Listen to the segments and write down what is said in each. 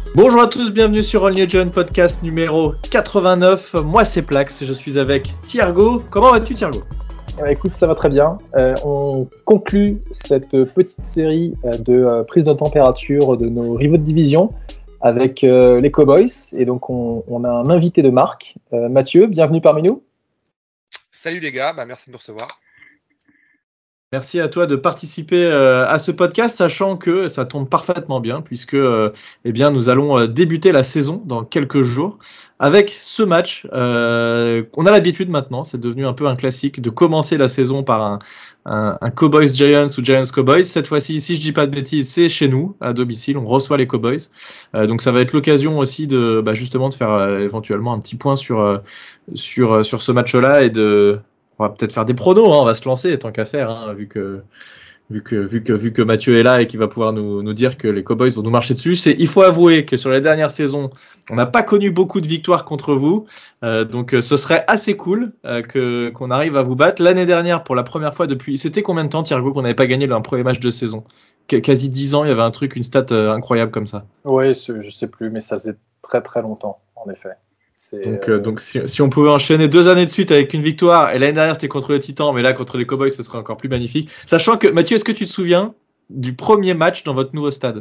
Bonjour à tous, bienvenue sur Only John podcast numéro 89. Moi c'est Plax, je suis avec Thiergo. Comment vas-tu Thiergo ? Écoute, ça va très bien. On conclut cette petite série de prise de température de nos rivaux de division avec les Cowboys. Et donc on a un invité de marque, Mathieu, bienvenue parmi nous. Salut les gars, merci de me recevoir. Merci à toi de participer à ce podcast, sachant que ça tombe parfaitement bien, puisque nous allons débuter la saison dans quelques jours avec ce match. On a l'habitude maintenant, c'est devenu un peu un classique, de commencer la saison par un Cowboys Giants ou Giants Cowboys. Cette fois-ci, si je dis pas de bêtises, c'est chez nous, à domicile, on reçoit les Cowboys. Donc ça va être l'occasion aussi de justement de faire éventuellement un petit point sur ce match-là et on va peut-être faire des pronos, on va se lancer tant qu'à faire, vu que Mathieu est là et qu'il va pouvoir nous dire que les Cowboys vont nous marcher dessus. Il faut avouer que sur les dernières saisons, on n'a pas connu beaucoup de victoires contre vous, donc ce serait assez cool qu'on arrive à vous battre. L'année dernière, pour la première fois depuis, c'était combien de temps, Thiergo, qu'on n'avait pas gagné un premier match de saison ? Quasi 10 ans, il y avait une stat incroyable comme ça. Oui, je sais plus, mais ça faisait très très longtemps, en effet. Donc si on pouvait enchaîner 2 années de suite avec une victoire, et l'année dernière c'était contre les Titans, mais là contre les Cowboys ce serait encore plus magnifique. Sachant que, Mathieu, est-ce que tu te souviens du premier match dans votre nouveau stade ?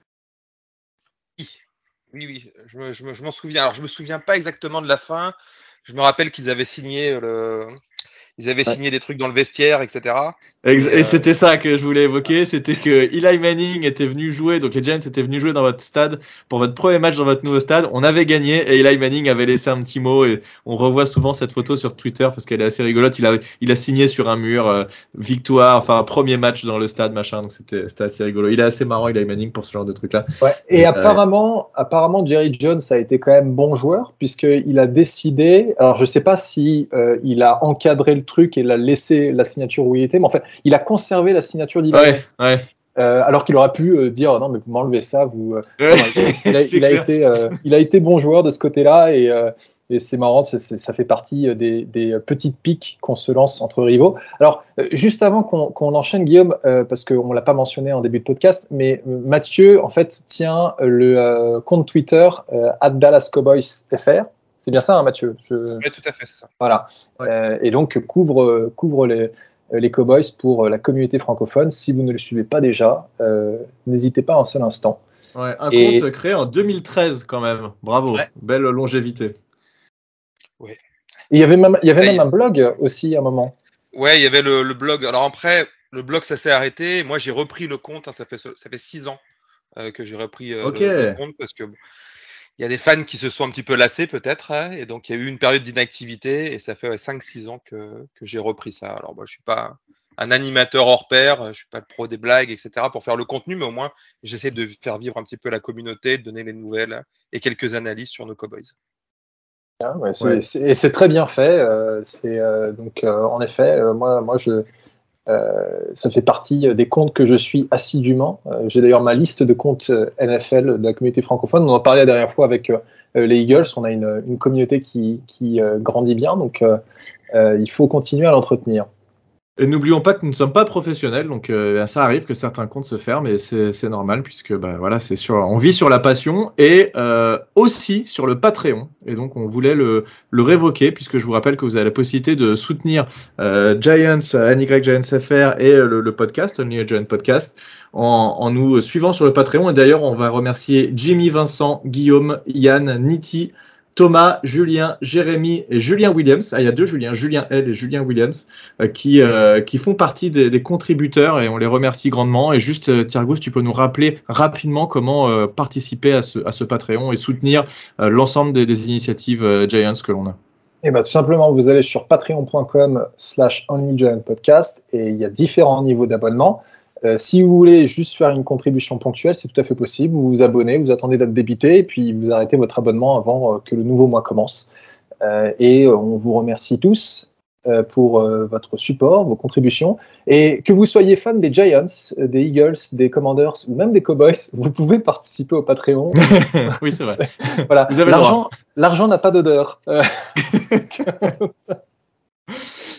Oui, je m'en souviens. Alors je me souviens pas exactement de la fin. Je me rappelle qu'ils avaient signé signé des trucs dans le vestiaire, etc. Et c'était ça que je voulais évoquer, c'était que Eli Manning était venu jouer, donc les Giants étaient venus jouer dans votre stade pour votre premier match dans votre nouveau stade. On avait gagné et Eli Manning avait laissé un petit mot et on revoit souvent cette photo sur Twitter parce qu'elle est assez rigolote. Il a signé sur un mur victoire, enfin premier match dans le stade, machin. Donc c'était assez rigolo. Il est assez marrant Eli Manning pour ce genre de truc là. Ouais. Et apparemment Jerry Jones a été quand même bon joueur puisqu'il a décidé. Alors je sais pas si il a encadré le truc et l'a laissé la signature où il était, mais en fait il a conservé la signature d'Eli. Ouais. Alors qu'il aurait pu dire non mais vous m'enlevez ça, il a été bon joueur de ce côté-là et c'est marrant, ça fait partie des petites piques qu'on se lance entre rivaux. Alors juste avant qu'on enchaîne Guillaume, parce qu'on l'a pas mentionné en début de podcast, mais Mathieu en fait tient le compte Twitter @DallasCowboysFR. C'est bien ça, hein, Mathieu ? Oui, tout à fait, c'est ça. Voilà. Ouais. Et donc couvre les Cowboys pour la communauté francophone. Si vous ne le suivez pas déjà, n'hésitez pas un seul instant. Ouais, compte créé en 2013 quand même. Bravo, ouais. Belle longévité. Ouais. Il y avait même un blog aussi à un moment. Ouais, il y avait le blog. Alors après, le blog ça s'est arrêté. Moi j'ai repris le compte. Ça fait 6 ans que j'ai repris le compte parce que il y a des fans qui se sont un petit peu lassés peut-être, et donc il y a eu une période d'inactivité et ça fait 5-6 ans que j'ai repris ça. Alors moi je suis pas un animateur hors pair, je suis pas le pro des blagues, etc. pour faire le contenu, mais au moins j'essaie de faire vivre un petit peu la communauté, de donner les nouvelles et quelques analyses sur nos Cowboys. Et c'est très bien fait. En effet, moi ça fait partie des comptes que je suis assidûment. J'ai d'ailleurs ma liste de comptes NFL de la communauté francophone. On en parlait la dernière fois avec les Eagles. On a une communauté qui grandit bien, donc il faut continuer à l'entretenir. Et n'oublions pas que nous ne sommes pas professionnels, donc ça arrive que certains comptes se ferment et c'est normal puisque on vit sur la passion et aussi sur le Patreon. Et donc on voulait le révoquer puisque je vous rappelle que vous avez la possibilité de soutenir Giants, NY Giants FR et le podcast, Only Giant Podcast, en nous suivant sur le Patreon. Et d'ailleurs on va remercier Jimmy, Vincent, Guillaume, Yann, Niti, Thomas, Julien, Jérémy et Julien Williams. Il y a 2 Julien, Julien L et Julien Williams, qui font partie des contributeurs et on les remercie grandement. Et juste, Thiergo, tu peux nous rappeler rapidement comment participer à ce Patreon et soutenir l'ensemble des initiatives Giants que l'on a. Tout simplement, vous allez sur patreon.com/onlygiantpodcast et il y a différents niveaux d'abonnement. Si vous voulez juste faire une contribution ponctuelle, c'est tout à fait possible. Vous vous abonnez, vous attendez d'être débité et puis vous arrêtez votre abonnement avant que le nouveau mois commence. Et on vous remercie tous pour votre support, vos contributions. Et que vous soyez fan des Giants, des Eagles, des Commanders ou même des Cowboys, vous pouvez participer au Patreon. Oui, c'est vrai. Voilà. L'argent n'a pas d'odeur.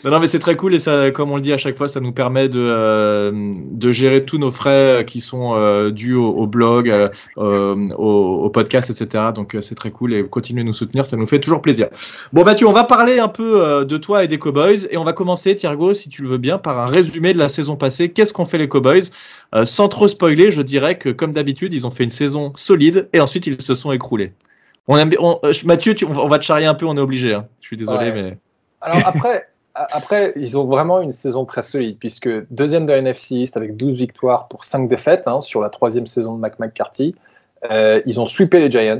Non, mais c'est très cool et ça, comme on le dit à chaque fois, ça nous permet de gérer tous nos frais qui sont dus au blog, au podcast, etc. Donc c'est très cool et continuez de nous soutenir, ça nous fait toujours plaisir. Bon Mathieu, on va parler un peu de toi et des Cowboys et on va commencer, Thiergo, si tu le veux bien, par un résumé de la saison passée. Qu'est-ce qu'ont fait les Cowboys? Sans trop spoiler, je dirais que comme d'habitude, ils ont fait une saison solide et ensuite ils se sont écroulés. Mathieu, on va te charrier un peu, on est obligé. Hein. Je suis désolé, Ouais. mais... Alors après, ils ont vraiment une saison très solide, puisque deuxième de la NFC East avec 12 victoires pour 5 défaites sur la troisième saison de McCarthy. Ils ont sweepé les Giants,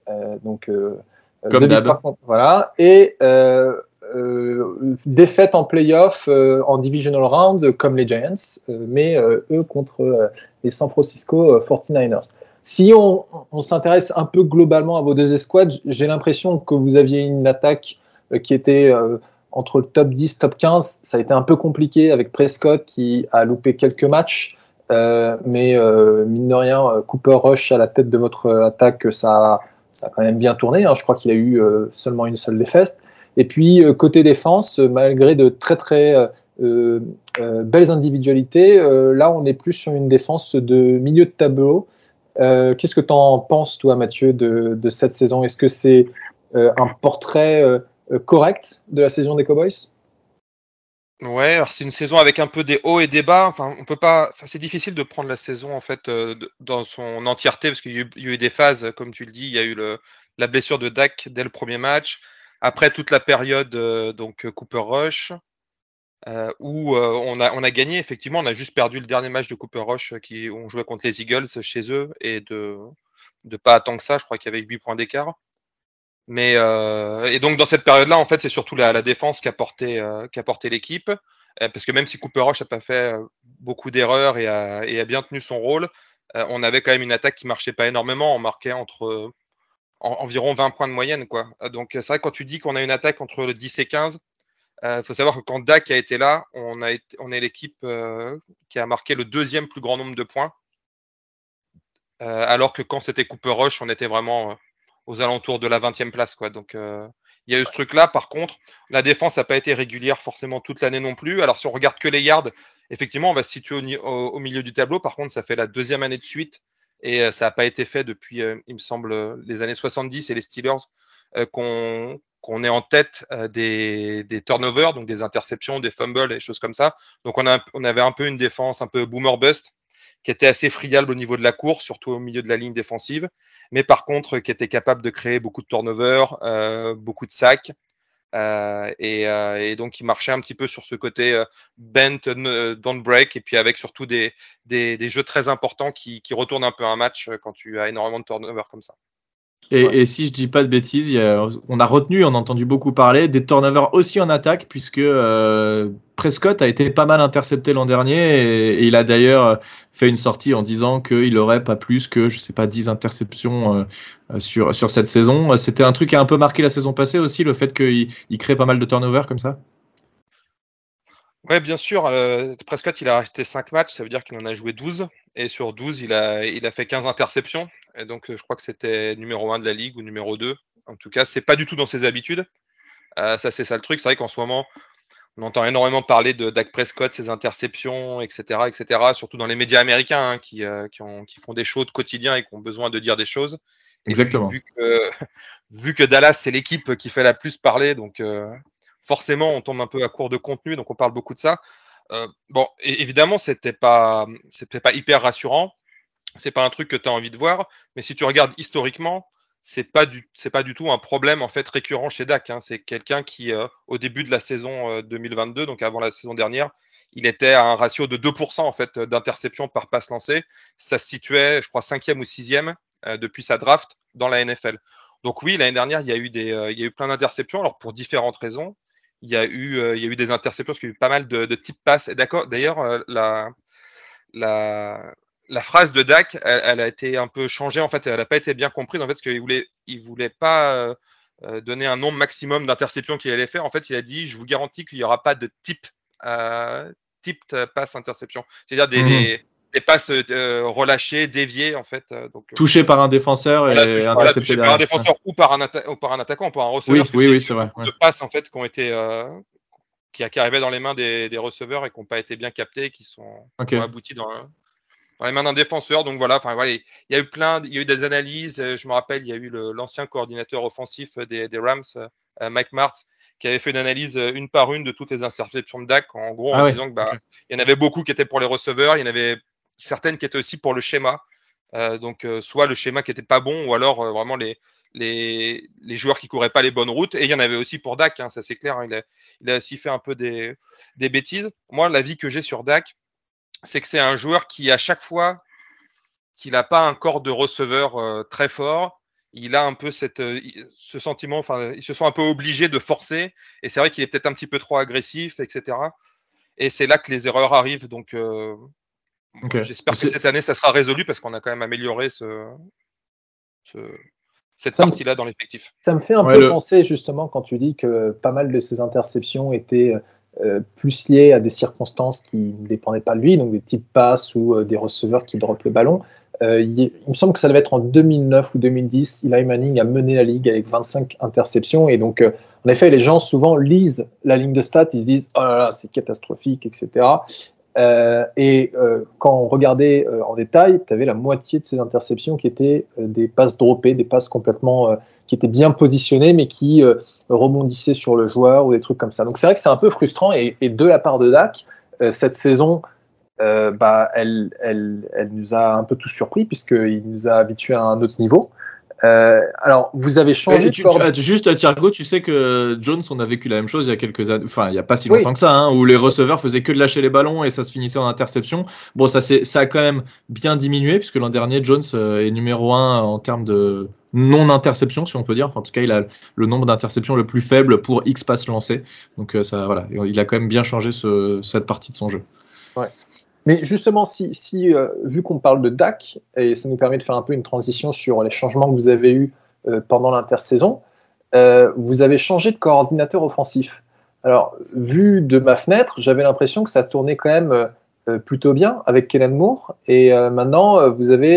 comme d'hab. Voilà, et défaite en playoff en divisional round comme les Giants, mais eux contre les San Francisco 49ers. Si on s'intéresse un peu globalement à vos deux escouades, j'ai l'impression que vous aviez une attaque qui était entre le top 10, top 15. Ça a été un peu compliqué avec Prescott qui a loupé quelques matchs. Mais mine de rien, Cooper Rush à la tête de votre attaque, ça a quand même bien tourné. Je crois qu'il a eu seulement une seule défaite. Et puis, côté défense, malgré de très très belles individualités, là, on est plus sur une défense de milieu de tableau. Qu'est-ce que tu en penses, toi, Mathieu, de cette saison? Est-ce que c'est un portrait correct de la saison des Cowboys? Ouais, alors c'est une saison avec un peu des hauts et des bas. Enfin, on peut pas. Enfin, c'est difficile de prendre la saison en fait dans son entièreté parce qu'il y a eu des phases, comme tu le dis. Il y a eu la blessure de Dak dès le premier match. Après toute la période Cooper Rush où on a gagné effectivement. On a juste perdu le dernier match de Cooper Rush qui on jouait contre les Eagles chez eux et de pas tant que ça. Je crois qu'il y avait 8 points d'écart. Mais et donc dans cette période-là, en fait, c'est surtout la défense qui a porté l'équipe, parce que même si Cooper Rush n'a pas fait beaucoup d'erreurs et a bien tenu son rôle, on avait quand même une attaque qui marchait pas énormément. On marquait environ 20 points de moyenne, quoi. Donc c'est vrai que quand tu dis qu'on a une attaque entre le 10 et 15, faut savoir que quand Dak a été là, on est l'équipe qui a marqué le deuxième plus grand nombre de points, alors que quand c'était Cooper Rush, on était vraiment aux alentours de la 20e place, quoi. Donc, il y a eu ce truc-là. Par contre, la défense n'a pas été régulière forcément toute l'année non plus. Alors, si on regarde que les yards, effectivement, on va se situer au milieu du tableau. Par contre, ça fait la deuxième année de suite et ça n'a pas été fait depuis, il me semble, les années 70 et les Steelers qu'on est en tête des turnovers, donc des interceptions, des fumbles et des choses comme ça. Donc, on avait un peu une défense un peu boomer bust qui était assez friable au niveau de la course, surtout au milieu de la ligne défensive, mais par contre qui était capable de créer beaucoup de turnovers, beaucoup de sacs, et donc qui marchait un petit peu sur ce côté bent, don't break, et puis avec surtout des jeux très importants qui retournent un peu un match quand tu as énormément de turnovers comme ça. Et si je dis pas de bêtises, on a retenu, on a entendu beaucoup parler des turnovers aussi en attaque, puisque Prescott a été pas mal intercepté l'an dernier, et il a d'ailleurs fait une sortie en disant qu'il n'aurait pas plus que, je sais pas, 10 interceptions sur cette saison. C'était un truc qui a un peu marqué la saison passée aussi, le fait qu'il crée pas mal de turnovers comme ça. Ouais, bien sûr. Prescott, il a resté 5 matchs, ça veut dire qu'il en a joué 12. Et sur 12, il a fait 15 interceptions. Et donc, je crois que c'était numéro 1 de la ligue ou numéro 2. En tout cas, c'est pas du tout dans ses habitudes. Ça, c'est ça le truc. C'est vrai qu'en ce moment, on entend énormément parler de Dak Prescott, ses interceptions, etc., etc., surtout dans les médias américains qui font des shows de quotidien et qui ont besoin de dire des choses. Exactement. Et puis, vu que Dallas, c'est l'équipe qui fait la plus parler, donc forcément, on tombe un peu à court de contenu, donc on parle beaucoup de ça. Bon, évidemment, c'était pas hyper rassurant. C'est pas un truc que tu as envie de voir, mais si tu regardes historiquement, c'est pas du tout un problème en fait récurrent chez Dak. Hein. C'est quelqu'un qui, au début de la saison 2022, donc avant la saison dernière, il était à un ratio de 2% en fait d'interception par passe lancée. Ça se situait, je crois, 5e ou 6e depuis sa draft dans la NFL. Donc oui, l'année dernière, il y a eu plein d'interceptions, alors pour différentes raisons. Il y a eu des interceptions parce qu'il y a eu pas mal de types passes. Et d'ailleurs, la phrase de Dak, elle a été un peu changée. En fait, elle n'a pas été bien comprise. En fait, parce qu'il voulait pas donner un nombre maximum d'interceptions qu'il allait faire. En fait, il a dit, je vous garantis qu'il n'y aura pas de type passe interception. C'est-à-dire des passes relâchées, déviées, en fait. Touché par un défenseur et intercepté par un derrière. défenseur ou par un attaquant, ou par un receveur. Oui, c'est vrai. Beaucoup de passes en fait qui ont été qui arrivaient dans les mains des receveurs et qui n'ont pas été bien captés, qui ont abouti dans les mains d'un défenseur. Donc voilà, il y a eu des analyses. Je me rappelle, il y a eu l'ancien coordinateur offensif des Rams, Mike Martz, qui avait fait une analyse une par une de toutes les interceptions de Dak, en gros en disant que il y en avait beaucoup qui étaient pour les receveurs, il y en avait certaines qui étaient aussi pour le schéma. Donc soit le schéma qui était pas bon, ou alors vraiment les joueurs qui couraient pas les bonnes routes. Et il y en avait aussi pour Dak, ça c'est clair. Il a aussi fait un peu des bêtises. Moi, l'avis que j'ai sur Dak, c'est que c'est un joueur qui, à chaque fois qu'il n'a pas un corps de receveur très fort, il a un peu ce sentiment, il se sent un peu obligé de forcer. Et c'est vrai qu'il est peut-être un petit peu trop agressif, etc. Et c'est là que les erreurs arrivent. Donc, j'espère que cette année, ça sera résolu parce qu'on a quand même amélioré cette partie-là dans l'effectif. Ça me fait un peu penser, justement, quand tu dis que pas mal de ces interceptions étaient plus liées à des circonstances qui ne dépendaient pas de lui, donc des types passes ou des receveurs qui droppent le ballon. Il me semble que ça devait être en 2009 ou 2010. Eli Manning a mené la ligue avec 25 interceptions. Et donc, en effet, les gens souvent lisent la ligne de stats, ils se disent « Oh là là, c'est catastrophique, etc. » Quand on regardait en détail, tu avais la moitié de ces interceptions qui étaient des passes droppées, des passes complètement qui étaient bien positionnées, mais qui rebondissaient sur le joueur ou des trucs comme ça. Donc c'est vrai que c'est un peu frustrant. Et de la part de Dak, cette saison, elle nous a un peu tous surpris, puisqu'il nous a habitués à un autre niveau. Alors, vous avez changé. Juste, Thiago, tu sais que Jones, on a vécu la même chose il y a quelques années, enfin, il n'y a pas si longtemps que ça, où les receveurs faisaient que de lâcher les ballons et ça se finissait en interception. Bon, ça a quand même bien diminué, puisque l'an dernier, Jones est numéro 1 en termes de non-interception, si on peut dire. Enfin, en tout cas, il a le nombre d'interceptions le plus faible pour X passes lancées. Donc, il a quand même bien changé cette partie de son jeu. Ouais. Mais justement, vu qu'on parle de Dak, et ça nous permet de faire un peu une transition sur les changements que vous avez eus pendant l'intersaison, vous avez changé de coordinateur offensif. Alors, vu de ma fenêtre, j'avais l'impression que ça tournait quand même plutôt bien avec Kellen Moore, et maintenant, vous avez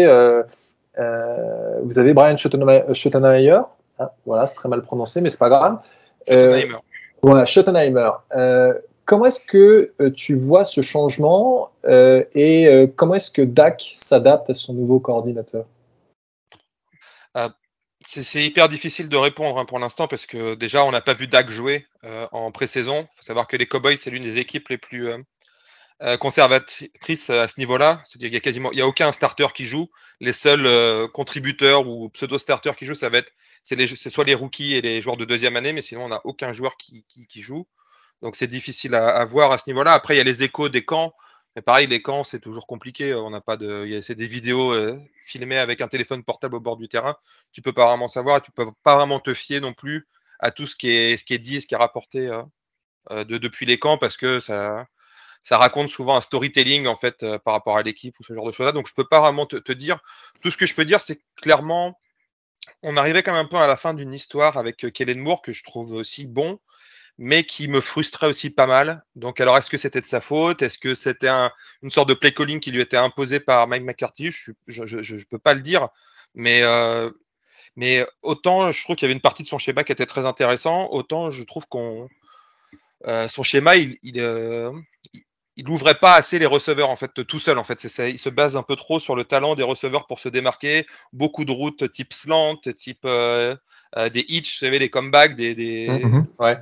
Brian Schottenheimer. Voilà, c'est très mal prononcé, mais c'est pas grave. Voilà, Schottenheimer. Comment est-ce que tu vois ce changement et comment est-ce que Dak s'adapte à son nouveau coordinateur? C'est hyper difficile de répondre pour l'instant parce que déjà, on n'a pas vu Dak jouer en pré-saison. Il faut savoir que les Cowboys, c'est l'une des équipes les plus conservatrices à ce niveau-là. C'est-à-dire qu'il n'y a aucun starter qui joue. Les seuls contributeurs ou pseudo-starters qui jouent, c'est soit les rookies et les joueurs de deuxième année, mais sinon, on n'a aucun joueur qui joue. Donc c'est difficile à voir à ce niveau-là. Après, il y a les échos des camps. Mais pareil, les camps, c'est toujours compliqué. On n'a pas c'est des vidéos filmées avec un téléphone portable au bord du terrain. Tu peux pas vraiment savoir. Tu peux pas vraiment te fier non plus à tout ce qui est dit, ce qui est rapporté depuis les camps, parce que ça raconte souvent un storytelling en fait par rapport à l'équipe ou ce genre de choses-là. Donc je peux pas vraiment te dire. Tout ce que je peux dire, c'est que clairement, on arrivait quand même un peu à la fin d'une histoire avec Kellen Moore que je trouve aussi bon, mais qui me frustrait aussi pas mal. Donc, alors, est-ce que c'était de sa faute? Est-ce que c'était une sorte de play calling qui lui était imposé par Mike McCarthy? Je peux pas le dire, mais autant je trouve qu'il y avait une partie de son schéma qui était très intéressant, autant je trouve son schéma, il n'ouvrait pas assez les receveurs en fait tout seul. En fait, c'est ça. Il se base un peu trop sur le talent des receveurs pour se démarquer. Beaucoup de routes type slant, type des hitch, vous savez, des comebacks, Ouais.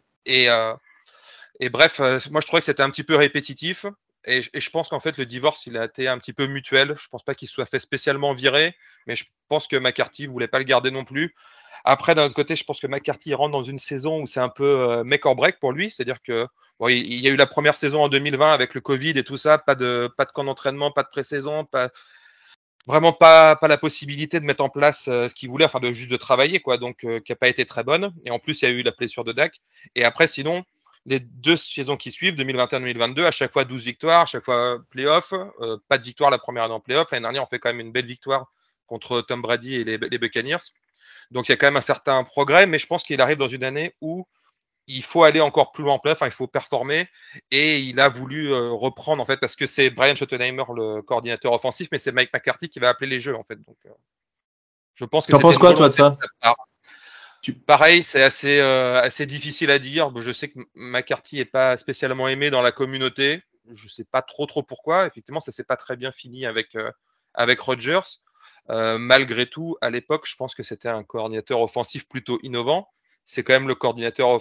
Et bref, moi je trouvais que c'était un petit peu répétitif. Et je pense qu'en fait le divorce il a été un petit peu mutuel. Je pense pas qu'il soit fait spécialement virer, mais je pense que McCarthy voulait pas le garder non plus. Après, d'un autre côté, je pense que McCarthy rentre dans une saison où c'est un peu make or break pour lui. C'est-à-dire que il y a eu la première saison en 2020 avec le Covid et tout ça, pas de camp d'entraînement, pas de pré-saison, vraiment pas la possibilité de mettre en place ce qu'il voulait, enfin juste de travailler, quoi. Donc qui n'a pas été très bonne. Et en plus, il y a eu la blessure de Dak. Et après, sinon, les deux saisons qui suivent, 2021-2022, à chaque fois 12 victoires, à chaque fois playoff. Pas de victoire la première année en playoff. L'année dernière, on fait quand même une belle victoire contre Tom Brady et les Buccaneers. Donc il y a quand même un certain progrès, mais je pense qu'il arrive dans une année où il faut aller encore plus loin en playoff, il faut performer, et il a voulu reprendre en fait, parce que c'est Brian Schottenheimer le coordinateur offensif, mais c'est Mike McCarthy qui va appeler les jeux en fait. Donc je pense que t'en penses quoi toi de ça? Pareil, c'est assez difficile à dire. Je sais que McCarthy n'est pas spécialement aimé dans la communauté. Je ne sais pas trop pourquoi. Effectivement, ça ne s'est pas très bien fini avec Rodgers. Malgré tout, à l'époque, je pense que c'était un coordinateur offensif plutôt innovant. C'est quand même le coordinateur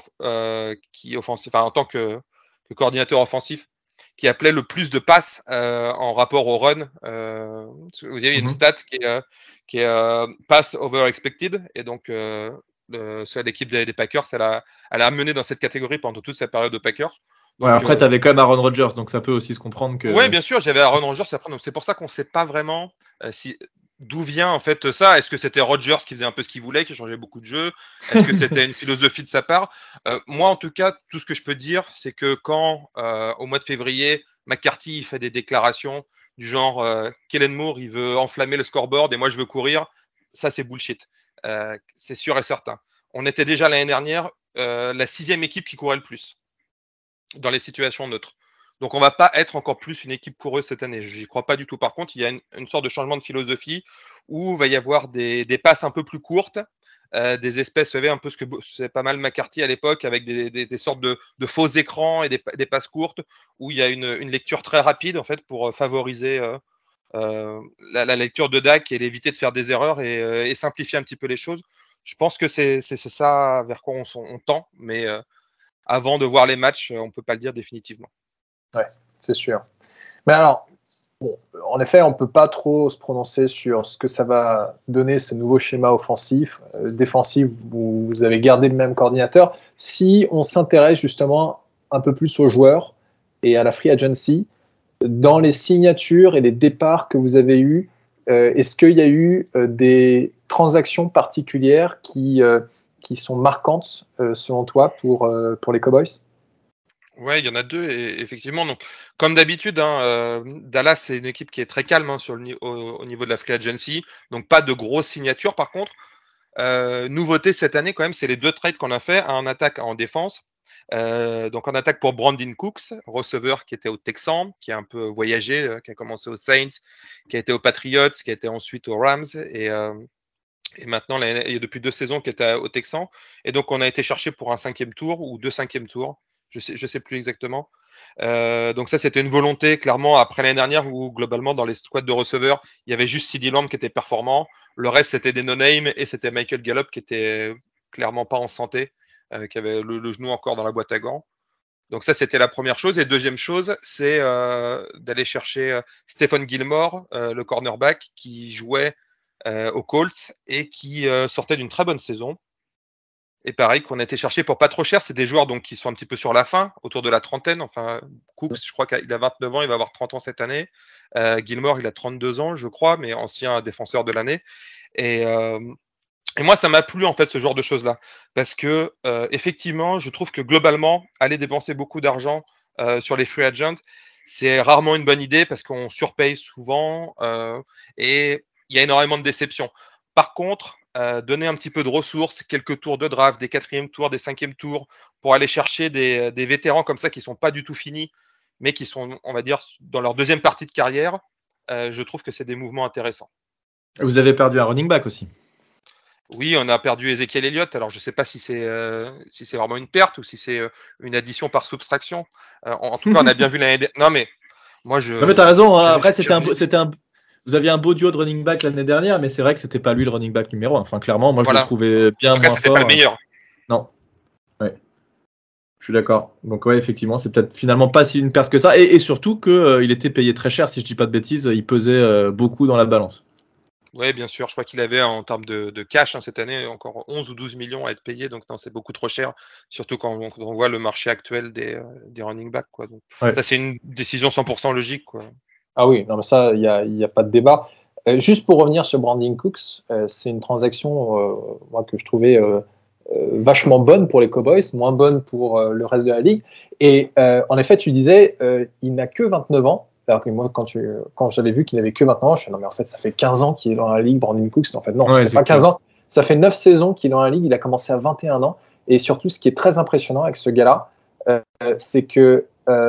en tant que coordinateur offensif, qui appelait le plus de passes en rapport au run. Vous avez une stat qui est pass over expected, et donc l'équipe des Packers, elle a amené dans cette catégorie pendant toute sa période de Packers. Donc, après, tu avais quand même Aaron Rodgers, donc ça peut aussi se comprendre que. Oui, bien sûr, j'avais Aaron Rodgers après, donc c'est pour ça qu'on ne sait pas vraiment d'où vient en fait ça. Est-ce que c'était Rodgers qui faisait un peu ce qu'il voulait, qui changeait beaucoup de jeux? Est-ce que c'était une philosophie de sa part? Moi, en tout cas, tout ce que je peux dire, c'est que quand au mois de février, McCarthy fait des déclarations du genre Kellen Moore, il veut enflammer le scoreboard et moi je veux courir, ça c'est bullshit. C'est sûr et certain. On était déjà l'année dernière la 6e équipe qui courait le plus dans les situations neutres. Donc on ne va pas être encore plus une équipe coureuse cette année. Je n'y crois pas du tout. Par contre, il y a une sorte de changement de philosophie où il va y avoir des passes un peu plus courtes, des espèces, vous savez, un peu ce que c'est pas mal McCarthy à l'époque, avec des sortes de faux écrans et des passes courtes, où il y a une lecture très rapide en fait pour favoriser la lecture de Dak et l'éviter de faire des erreurs et simplifier un petit peu les choses. Je pense que c'est ça vers quoi on tend, mais avant de voir les matchs, on ne peut pas le dire définitivement. Oui, c'est sûr. Mais alors, bon, en effet, on ne peut pas trop se prononcer sur ce que ça va donner, ce nouveau schéma offensif. Défensif, vous avez gardé le même coordinateur. Si on s'intéresse justement un peu plus aux joueurs et à la free agency, dans les signatures et les départs que vous avez eus, est-ce qu'il y a eu des transactions particulières qui sont marquantes, selon toi, pour les Cowboys? Ouais, il y en a deux, et effectivement. Donc, comme d'habitude, Dallas, c'est une équipe qui est très calme au niveau de la free agency. Donc, pas de grosses signatures. Par contre, nouveauté cette année, quand même, c'est les 2 trades qu'on a fait, en attaque et en défense. Donc, en attaque pour Brandon Cooks, receveur qui était au Texans, qui a un peu voyagé, qui a commencé aux Saints, qui a été aux Patriots, qui a été ensuite aux Rams, et maintenant, il y a depuis 2 saisons qui était aux Texans. Et donc, on a été chercher pour un 5e tour ou 2 5e tours. Je sais plus exactement. Donc ça, c'était une volonté, clairement, après l'année dernière, où globalement, dans les squads de receveurs, il y avait juste CeeDee Lamb qui était performant. Le reste, c'était des no-name, et c'était Michael Gallup qui était clairement pas en santé, qui avait le genou encore dans la boîte à gants. Donc ça, c'était la première chose. Et deuxième chose, c'est d'aller chercher Stephon Gilmore, le cornerback, qui jouait aux Colts et qui sortait d'une très bonne saison. Et pareil, qu'on a été chercher pour pas trop cher. C'est des joueurs donc qui sont un petit peu sur la fin, autour de la trentaine. Enfin, Cooks, je crois qu'il a 29 ans, il va avoir 30 ans cette année. Gilmore, il a 32 ans, je crois, mais ancien défenseur de l'année. Et moi, ça m'a plu, en fait, ce genre de choses-là. Parce que, effectivement, je trouve que globalement, aller dépenser beaucoup d'argent sur les free agents, c'est rarement une bonne idée parce qu'on surpaye souvent et il y a énormément de déceptions. Par contre, donner un petit peu de ressources, quelques tours de draft, des 4e tours, des 5e tours, pour aller chercher des vétérans comme ça qui ne sont pas du tout finis, mais qui sont, on va dire, dans leur 2e partie de carrière, je trouve que c'est des mouvements intéressants. Vous avez perdu un running back aussi. Oui, on a perdu Ezekiel Elliott. Alors, je ne sais pas si c'est vraiment une perte ou si c'est une addition par soustraction. En tout cas, on a bien vu l'année dernière. Non, mais moi, Non, mais tu as raison. Hein. Après, vous aviez un beau duo de running back l'année dernière, mais c'est vrai que c'était pas lui le running back numéro 1. Enfin, clairement, moi, je le trouvais bien moins fort. En tout cas, c'était pas le meilleur. Non. Ouais. Je suis d'accord. Donc, ouais, effectivement, c'est peut-être finalement pas si une perte que ça. Et surtout qu'il était payé très cher, si je dis pas de bêtises. Il pesait beaucoup dans la balance. Oui, bien sûr. Je crois qu'il avait, en termes de cash, cette année, encore 11 ou 12 millions à être payé. Donc, non, c'est beaucoup trop cher. Surtout quand on voit le marché actuel des running backs, quoi. Donc, ça, c'est une décision 100% logique, quoi. Ah oui, non, mais ça, il n'y a pas de débat. Juste pour revenir sur Brandon Cooks, c'est une transaction moi, que je trouvais vachement bonne pour les Cowboys, moins bonne pour le reste de la ligue. Et en effet, tu disais, il n'a que 29 ans. Alors que moi, quand j'avais vu qu'il n'avait que 29 ans, je me suis dit, non, mais en fait, ça fait 15 ans qu'il est dans la ligue, Brandon Cooks. En fait, non, ça fait pas 15 ans. Ça fait 9 saisons qu'il est dans la ligue. Il a commencé à 21 ans. Et surtout, ce qui est très impressionnant avec ce gars-là, c'est que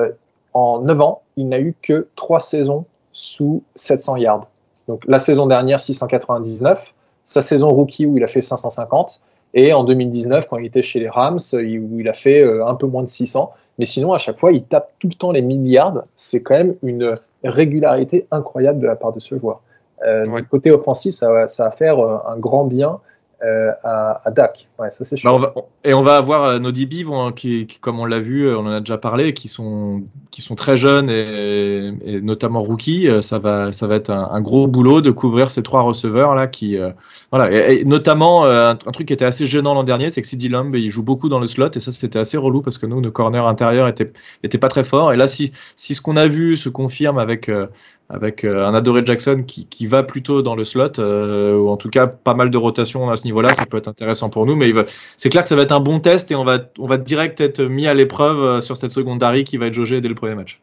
en 9 ans, il n'a eu que 3 saisons sous 700 yards. Donc, la saison dernière, 699. Sa saison rookie, où il a fait 550. Et en 2019, quand il était chez les Rams, où il a fait un peu moins de 600. Mais sinon, à chaque fois, il tape tout le temps les milliards. C'est quand même une régularité incroyable de la part de ce joueur. Du côté offensif, ça va faire un grand bien à Dak. Ouais, ça c'est sûr. On va avoir nos DB qui, comme on l'a vu, on en a déjà parlé, qui sont très jeunes et notamment rookies. Ça va être un gros boulot de couvrir ces 3 receveurs là voilà. Et notamment un truc qui était assez gênant l'an dernier, c'est que CeeDee Lamb il joue beaucoup dans le slot et ça c'était assez relou parce que nous nos corners intérieurs étaient pas très forts. Et là si ce qu'on a vu se confirme avec un Adoree Jackson qui va plutôt dans le slot, ou en tout cas pas mal de rotation à ce niveau-là, ça peut être intéressant pour nous. Mais c'est clair que ça va être un bon test et on va direct être mis à l'épreuve sur cette secondary qui va être jaugée dès le premier match.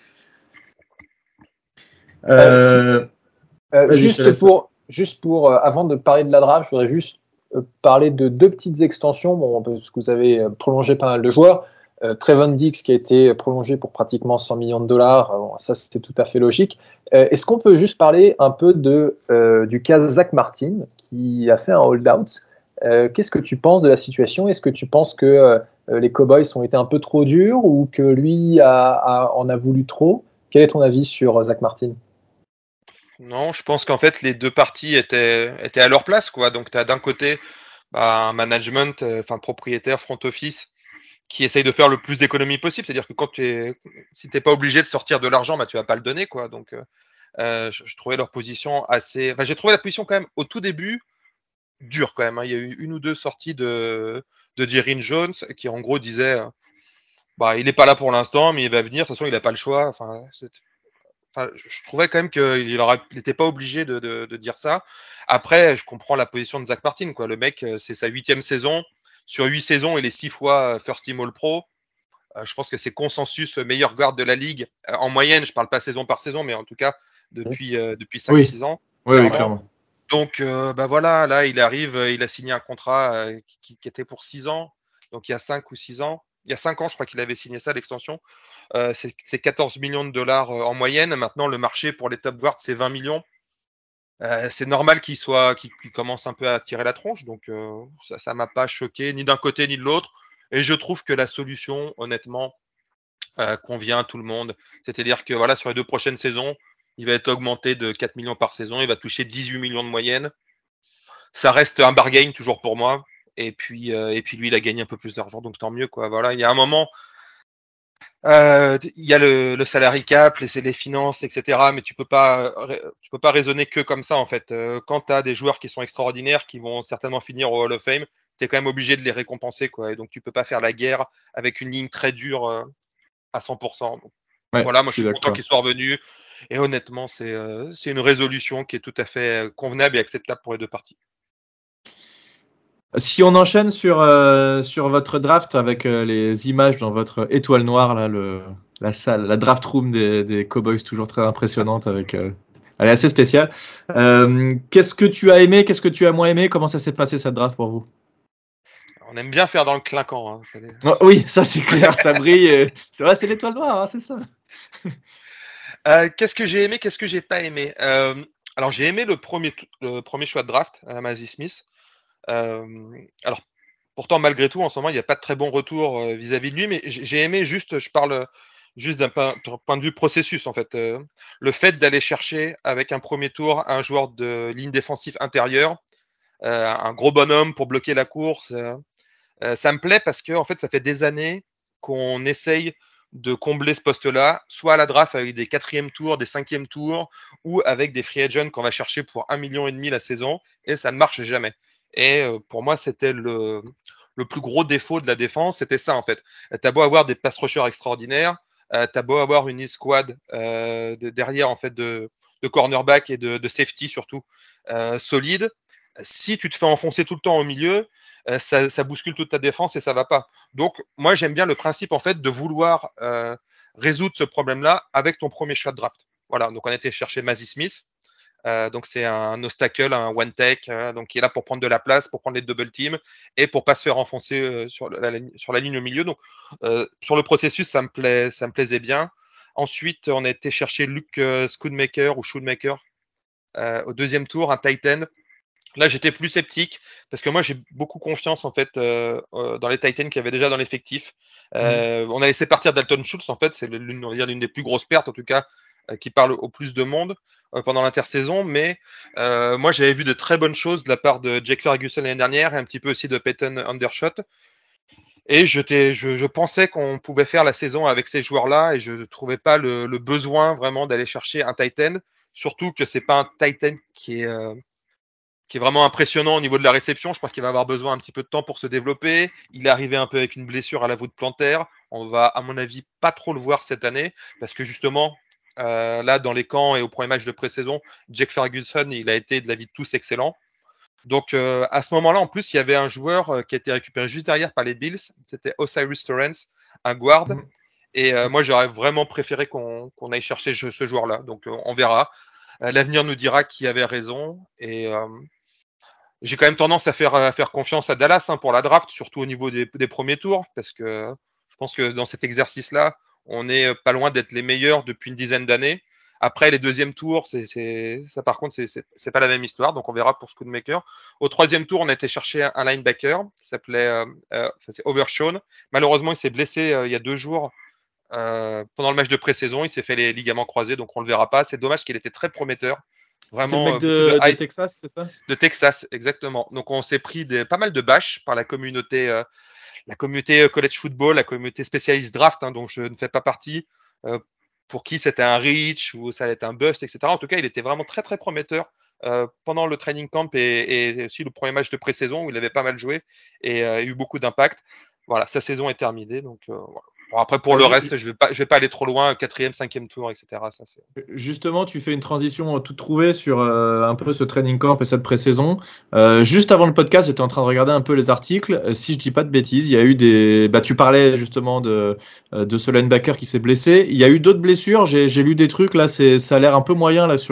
Juste pour avant de parler de la draft, je voudrais juste parler de 2 petites extensions, parce que vous avez prolongé pas mal de joueurs. Trevon Diggs qui a été prolongé pour pratiquement $100 millions, ça c'est tout à fait logique. Est-ce qu'on peut juste parler un peu du cas Zach Martin qui a fait un hold-out? Qu'est-ce que tu penses de la situation? Est-ce que tu penses que les Cowboys ont été un peu trop durs ou que lui en a voulu trop? Quel est ton avis sur Zach Martin? Non, je pense qu'en fait les 2 parties étaient à leur place, quoi. Donc tu as d'un côté un management, propriétaire, front office, qui essaye de faire le plus d'économies possible. C'est-à-dire que si t'es pas obligé de sortir de l'argent, tu vas pas le donner, quoi. Donc je trouvais leur position assez. J'ai trouvé la position quand même au tout début dure quand même. Il y a eu 1 ou 2 sorties de Jerry Jones qui en gros disait il n'est pas là pour l'instant, mais il va venir. De toute façon, il n'a pas le choix. Je trouvais quand même qu'il n'était pas obligé de dire ça. Après, je comprends la position de Zach Martin, quoi. Le mec, c'est sa 8e saison. Sur 8 saisons, il est 6 fois First Team All-Pro. Je pense que c'est consensus meilleur guard de la ligue. En moyenne, je parle pas saison par saison, mais en tout cas depuis 5-6 ans. Oui, clairement. Donc voilà, là il arrive, il a signé un contrat qui était pour 6 ans. Donc il y a 5 ou 6 ans. Il y a 5 ans, je crois qu'il avait signé ça, l'extension. C'est 14 millions de dollars en moyenne. Maintenant, le marché pour les top guards, c'est 20 millions. C'est normal qu'il commence un peu à tirer la tronche. Donc ça m'a pas choqué, ni d'un côté ni de l'autre. Et je trouve que la solution, honnêtement, convient à tout le monde. C'est-à-dire que voilà, sur les 2 prochaines saisons, il va être augmenté de 4 millions par saison. Il va toucher 18 millions de moyenne. Ça reste un bargain toujours pour moi. Et puis lui, il a gagné un peu plus d'argent, donc tant mieux, quoi. Voilà, il y a un moment, il y a le salary cap, les finances, etc. Mais tu peux pas raisonner que comme ça, en fait. Quand tu as des joueurs qui sont extraordinaires, qui vont certainement finir au Hall of Fame, tu es quand même obligé de les récompenser, quoi. Et donc tu peux pas faire la guerre avec une ligne très dure à 100%. Donc, voilà, moi je suis content qu'il soit revenu. Et honnêtement, c'est une résolution qui est tout à fait convenable et acceptable pour les 2 parties. Si on enchaîne sur votre draft avec les images dans votre étoile noire, là, la draft room des Cowboys, toujours très impressionnante, elle est assez spéciale. Qu'est-ce que tu as aimé, qu'est-ce que tu as moins aimé? Comment ça s'est passé cette draft pour vous? On aime bien faire dans le clinquant. Oui, ça c'est clair, ça brille. C'est vrai, c'est l'étoile noire, c'est ça. Qu'est-ce que j'ai aimé, qu'est-ce que j'ai pas aimé? Alors j'ai aimé le premier choix de draft, Mazi Smith. Alors pourtant malgré tout en ce moment il n'y a pas de très bon retour vis-à-vis de lui, mais j'ai aimé je parle juste d'un point de vue processus en fait. Le fait d'aller chercher avec un premier tour un joueur de ligne défensive intérieure, un gros bonhomme pour bloquer la course, ça me plaît parce que en fait ça fait des années qu'on essaye de combler ce poste-là, soit à la draft avec des 4e tours, des 5e tours, ou avec des free agents qu'on va chercher pour 1,5 million la saison, et ça ne marche jamais. Et pour moi, c'était le plus gros défaut de la défense, c'était ça en fait. T'as beau avoir des pass rushers extraordinaires, t'as beau avoir une escouade derrière en fait de cornerback et de safety surtout solide. Si tu te fais enfoncer tout le temps au milieu, ça bouscule toute ta défense et ça va pas. Donc moi j'aime bien le principe en fait de vouloir résoudre ce problème-là avec ton premier choix de draft. Voilà, donc on a été chercher Mazi Smith. Donc c'est un obstacle, un one tech, donc qui est là pour prendre de la place, pour prendre les double teams et pour pas se faire enfoncer sur la ligne au milieu. Donc sur le processus, ça me plaisait bien. Ensuite, on a été chercher Luke Schoonmaker ou Schoonmaker au 2e tour, un tight end. Là, j'étais plus sceptique parce que moi, j'ai beaucoup confiance en fait dans les Titans qui avaient déjà dans l'effectif. On a laissé partir Dalton Schultz, en fait, c'est l'une des plus grosses pertes, en tout cas, qui parle au plus de monde pendant l'intersaison. Mais moi, j'avais vu de très bonnes choses de la part de Jake Ferguson l'année dernière et un petit peu aussi de Peyton Undershot. Et je pensais qu'on pouvait faire la saison avec ces joueurs-là et je ne trouvais pas le besoin vraiment d'aller chercher un Titan, surtout que c'est pas un Titan qui est vraiment impressionnant au niveau de la réception. Je pense qu'il va avoir besoin un petit peu de temps pour se développer. Il est arrivé un peu avec une blessure à la voûte plantaire. On va, à mon avis, pas trop le voir cette année parce que justement, là, dans les camps et au premier match de pré-saison, Jake Ferguson, il a été de l'avis de tous excellent. Donc, à ce moment-là, en plus, il y avait un joueur qui a été récupéré juste derrière par les Bills. C'était Osiris Torrance, un guard. Et moi, j'aurais vraiment préféré qu'on aille chercher ce joueur-là. Donc, on verra. L'avenir nous dira qui avait raison. Et j'ai quand même tendance à faire confiance à Dallas pour la draft, surtout au niveau des premiers tours, parce que je pense que dans cet exercice-là, on n'est pas loin d'être les meilleurs depuis une dizaine d'années. Après, les deuxièmes tours, ça par contre, c'est pas la même histoire, donc on verra pour Schoonmaker. Au troisième tour, on a été chercher un linebacker qui s'appelait c'est Overshawn. Malheureusement, il s'est blessé il y a 2 jours pendant le match de pré-saison. Il s'est fait les ligaments croisés, donc on le verra pas. C'est dommage qu'il était très prometteur. Vraiment, c'est le mec de Texas, c'est ça? De Texas, exactement. Donc on s'est pris pas mal de bâches par la communauté college football, la communauté spécialiste draft, dont je ne fais pas partie, pour qui c'était un reach ou ça allait être un bust, etc. En tout cas, il était vraiment très très prometteur pendant le training camp et aussi le premier match de pré-saison où il avait pas mal joué et eu beaucoup d'impact. Voilà, sa saison est terminée, donc voilà. Bon, après, pour le reste, je vais pas aller trop loin, 4e, 5e tour, etc. Ça, justement, tu fais une transition toute trouvée sur un peu ce training camp et cette pré-saison. Juste avant le podcast, j'étais en train de regarder un peu les articles. Si je dis pas de bêtises, il y a eu des. Tu parlais justement de ce linebacker qui s'est blessé. Il y a eu d'autres blessures. J'ai lu des trucs là. Ça a l'air un peu moyen là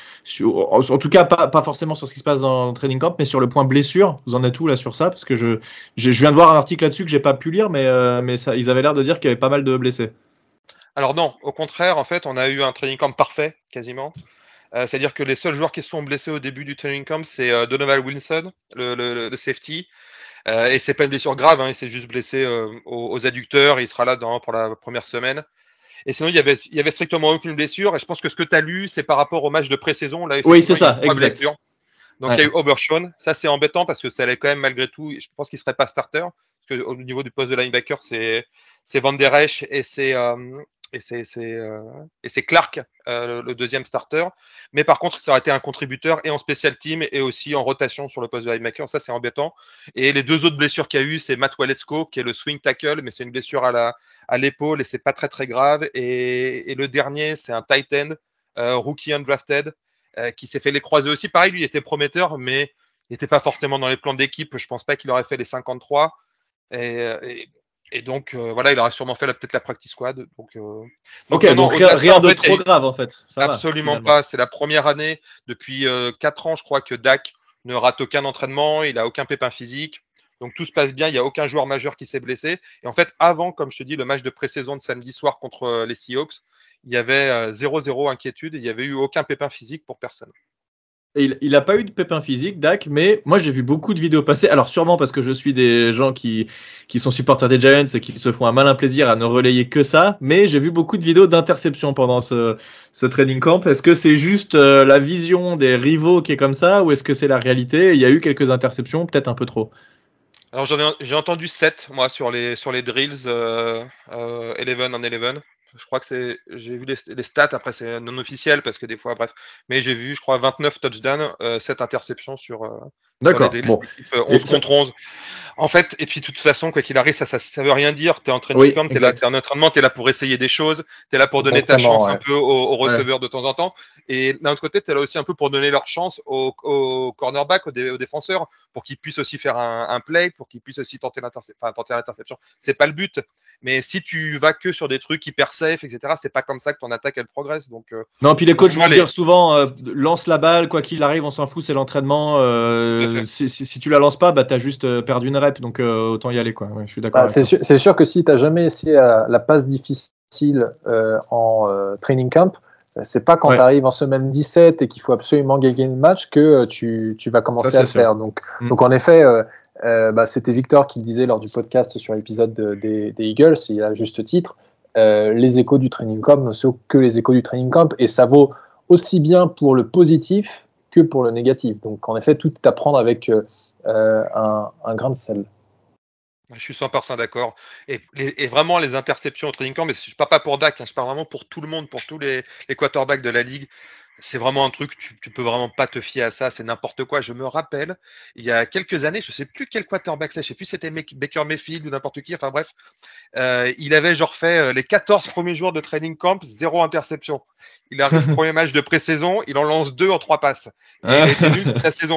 en tout cas pas forcément sur ce qui se passe dans le training camp, mais sur le point blessure. Vous en êtes où là sur ça? Parce que je viens de voir un article là-dessus que j'ai pas pu lire, mais ça, ils avaient l'air de dire qu'il y avait pas mal de blessés. Alors non, au contraire, en fait, on a eu un training camp parfait, quasiment. C'est-à-dire que les seuls joueurs qui se sont blessés au début du training camp, c'est Donovan Wilson, le safety. Et c'est pas une blessure grave, il s'est juste blessé aux adducteurs. Et il sera là pour la première semaine. Et sinon, il y avait strictement aucune blessure. Et je pense que ce que tu as lu, c'est par rapport au match de pré-saison. Là, oui, c'est ça, exact. Blessure. Donc, il y a eu Overshawn. Ça, c'est embêtant parce que ça allait quand même, malgré tout, je pense qu'il ne serait pas starter. Parce qu'au niveau du poste de linebacker, c'est Van Der Esch et c'est Clark, le deuxième starter. Mais par contre, ça aurait été un contributeur et en special team et aussi en rotation sur le poste de linebacker. Ça, c'est embêtant. Et les 2 autres blessures qu'il y a eu, c'est Matt Waletzko, qui est le swing tackle, mais c'est une blessure à l'épaule et c'est pas très, très grave. Et le dernier, c'est un tight end, rookie undrafted, qui s'est fait les croisés aussi. Pareil, lui, il était prometteur, mais il n'était pas forcément dans les plans d'équipe. Je pense pas qu'il aurait fait les 53. Et donc, voilà, il aurait sûrement fait peut-être la practice squad. Donc rien de trop grave, en fait. Ça absolument pas. C'est la première année depuis 4 ans, je crois, que Dak ne rate aucun entraînement. Il n'a aucun pépin physique. Donc, tout se passe bien. Il n'y a aucun joueur majeur qui s'est blessé. Et en fait, avant, comme je te dis, le match de pré-saison de samedi soir contre les Seahawks, il y avait 0-0 inquiétude et il n'y avait eu aucun pépin physique pour personne. Il n'a pas eu de pépin physique, Dak, mais moi j'ai vu beaucoup de vidéos passer. Alors sûrement parce que je suis des gens qui sont supporters des Giants et qui se font un malin plaisir à ne relayer que ça, mais j'ai vu beaucoup de vidéos d'interception pendant ce training camp. Est-ce que c'est juste la vision des rivaux qui est comme ça ou est-ce que c'est la réalité? Il y a eu quelques interceptions, peut-être un peu trop. Alors j'ai entendu 7 moi sur les drills 11 on 11. Je crois que j'ai vu les stats, après c'est non officiel parce que des fois, bref, mais j'ai vu, je crois, 29 touchdowns, 7 interceptions sur les drills, bon. 11 contre 11. En fait, et puis de toute façon, quoi qu'il arrive, ça veut rien dire. Tu es en training camp, tu es là, t'es en entraînement, tu es là pour essayer des choses, tu es là pour donner ta chance un peu aux receveurs de temps en temps. Et d'un autre côté, tu es là aussi un peu pour donner leur chance aux cornerbacks, aux défenseurs, pour qu'ils puissent aussi faire un play, pour qu'ils puissent aussi tenter l'interception. C'est pas le but. Mais si tu vas que sur des trucs hyper safe, etc., c'est pas comme ça que ton attaque elle progresse. Donc, non, puis les coachs vont dire souvent lance la balle, quoi qu'il arrive, on s'en fout, c'est l'entraînement. Si tu la lances pas, tu as juste perdu une rep, donc autant y aller, quoi. Ouais, je suis d'accord. C'est sûr que si tu n'as jamais essayé la passe difficile en training camp, C'est pas quand tu arrives en semaine 17 et qu'il faut absolument gagner le match que tu vas commencer à le faire. Donc en effet, c'était Victor qui le disait lors du podcast sur l'épisode des Eagles, il a juste titre, les échos du training camp ne sont que les échos du training camp, et ça vaut aussi bien pour le positif que pour le négatif. Donc en effet, tout est à prendre avec un grain de sel. Je suis 100% d'accord. Et vraiment, les interceptions au training camp, mais je ne parle pas pour Dak, je parle vraiment pour tout le monde, pour tous les quarterbacks de la ligue. C'est vraiment un truc, tu peux vraiment pas te fier à ça, c'est n'importe quoi. Je me rappelle, il y a quelques années, je sais plus quel quarterback c'est, je sais plus si c'était Baker Mayfield ou n'importe qui, enfin bref, il avait genre fait les 14 premiers jours de training camp, 0 interception. Il arrive premier match de pré-saison, il en lance 2 en 3 passes. Et il a été nul toute la saison.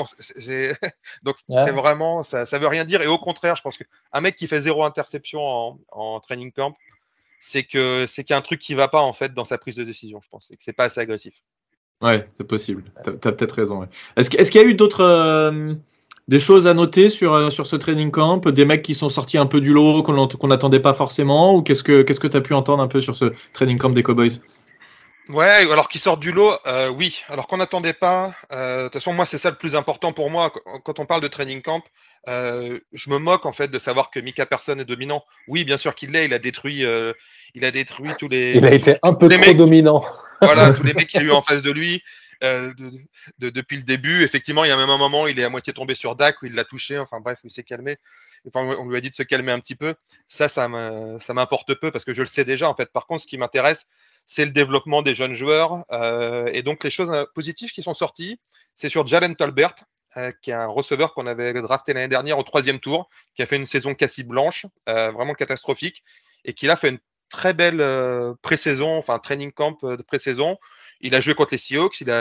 Donc c'est vraiment, ça veut rien dire. Et au contraire, je pense qu'un mec qui fait 0 interception en training camp, c'est qu'il y a un truc qui va pas en fait dans sa prise de décision, je pense, et que c'est pas assez agressif. Ouais, c'est possible. T'as peut-être raison. Ouais. Est-ce qu'il y a eu d'autres des choses à noter sur ce training camp, des mecs qui sont sortis un peu du lot qu'on n'attendait pas forcément, ou qu'est-ce que tu as pu entendre un peu sur ce training camp des Cowboys? Ouais, alors qu'ils sortent du lot, oui. Alors qu'on n'attendait pas. De toute façon, moi, c'est ça le plus important pour moi quand on parle de training camp. Je me moque en fait de savoir que Micah Parsons est dominant. Oui, bien sûr qu'il l'est. Il a détruit tous les. Il a été un peu trop dominant. Voilà, tous les mecs qu'il a eu en face de lui depuis le début. Effectivement, il y a même un moment, il est à moitié tombé sur Dak où il l'a touché. Enfin bref, il s'est calmé. Enfin, on lui a dit de se calmer un petit peu. Ça m'importe peu parce que je le sais déjà en fait. Par contre, ce qui m'intéresse, c'est le développement des jeunes joueurs. Et donc, les choses positives qui sont sorties, c'est sur Jalen Tolbert, qui est un receveur qu'on avait drafté l'année dernière au 3e tour, qui a fait une saison quasi blanche, vraiment catastrophique, et qui a fait une très belle pré-saison, enfin training camp de pré-saison. Il a joué contre les Seahawks, il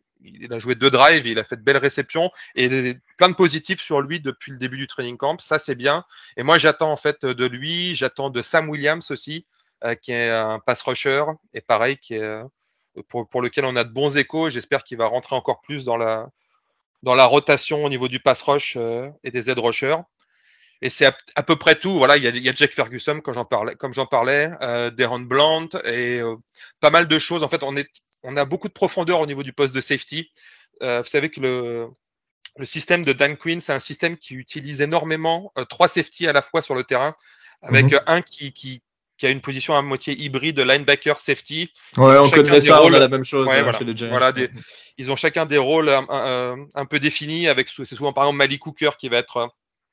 a joué 2 drives, il a fait de belles réceptions et plein de positifs sur lui depuis le début du training camp. Ça, c'est bien. Et moi, j'attends en fait de lui, j'attends de Sam Williams aussi, qui est un pass rusher et pareil, qui est pour lequel on a de bons échos. J'espère qu'il va rentrer encore plus dans la rotation au niveau du pass rush et des edge rushers. Et c'est à peu près tout. Voilà, il y a Jake Ferguson, comme j'en parlais, Deron Blount et pas mal de choses. En fait, on a beaucoup de profondeur au niveau du poste de safety. Vous savez que le système de Dan Quinn, c'est un système qui utilise énormément 3 safety à la fois sur le terrain, avec un qui a une position à moitié hybride, linebacker, safety. Ouais, on connaît ça, on a la même chose chez les Giants. Voilà, ils ont chacun des rôles un peu définis. C'est souvent par exemple Malik Hooker qui va être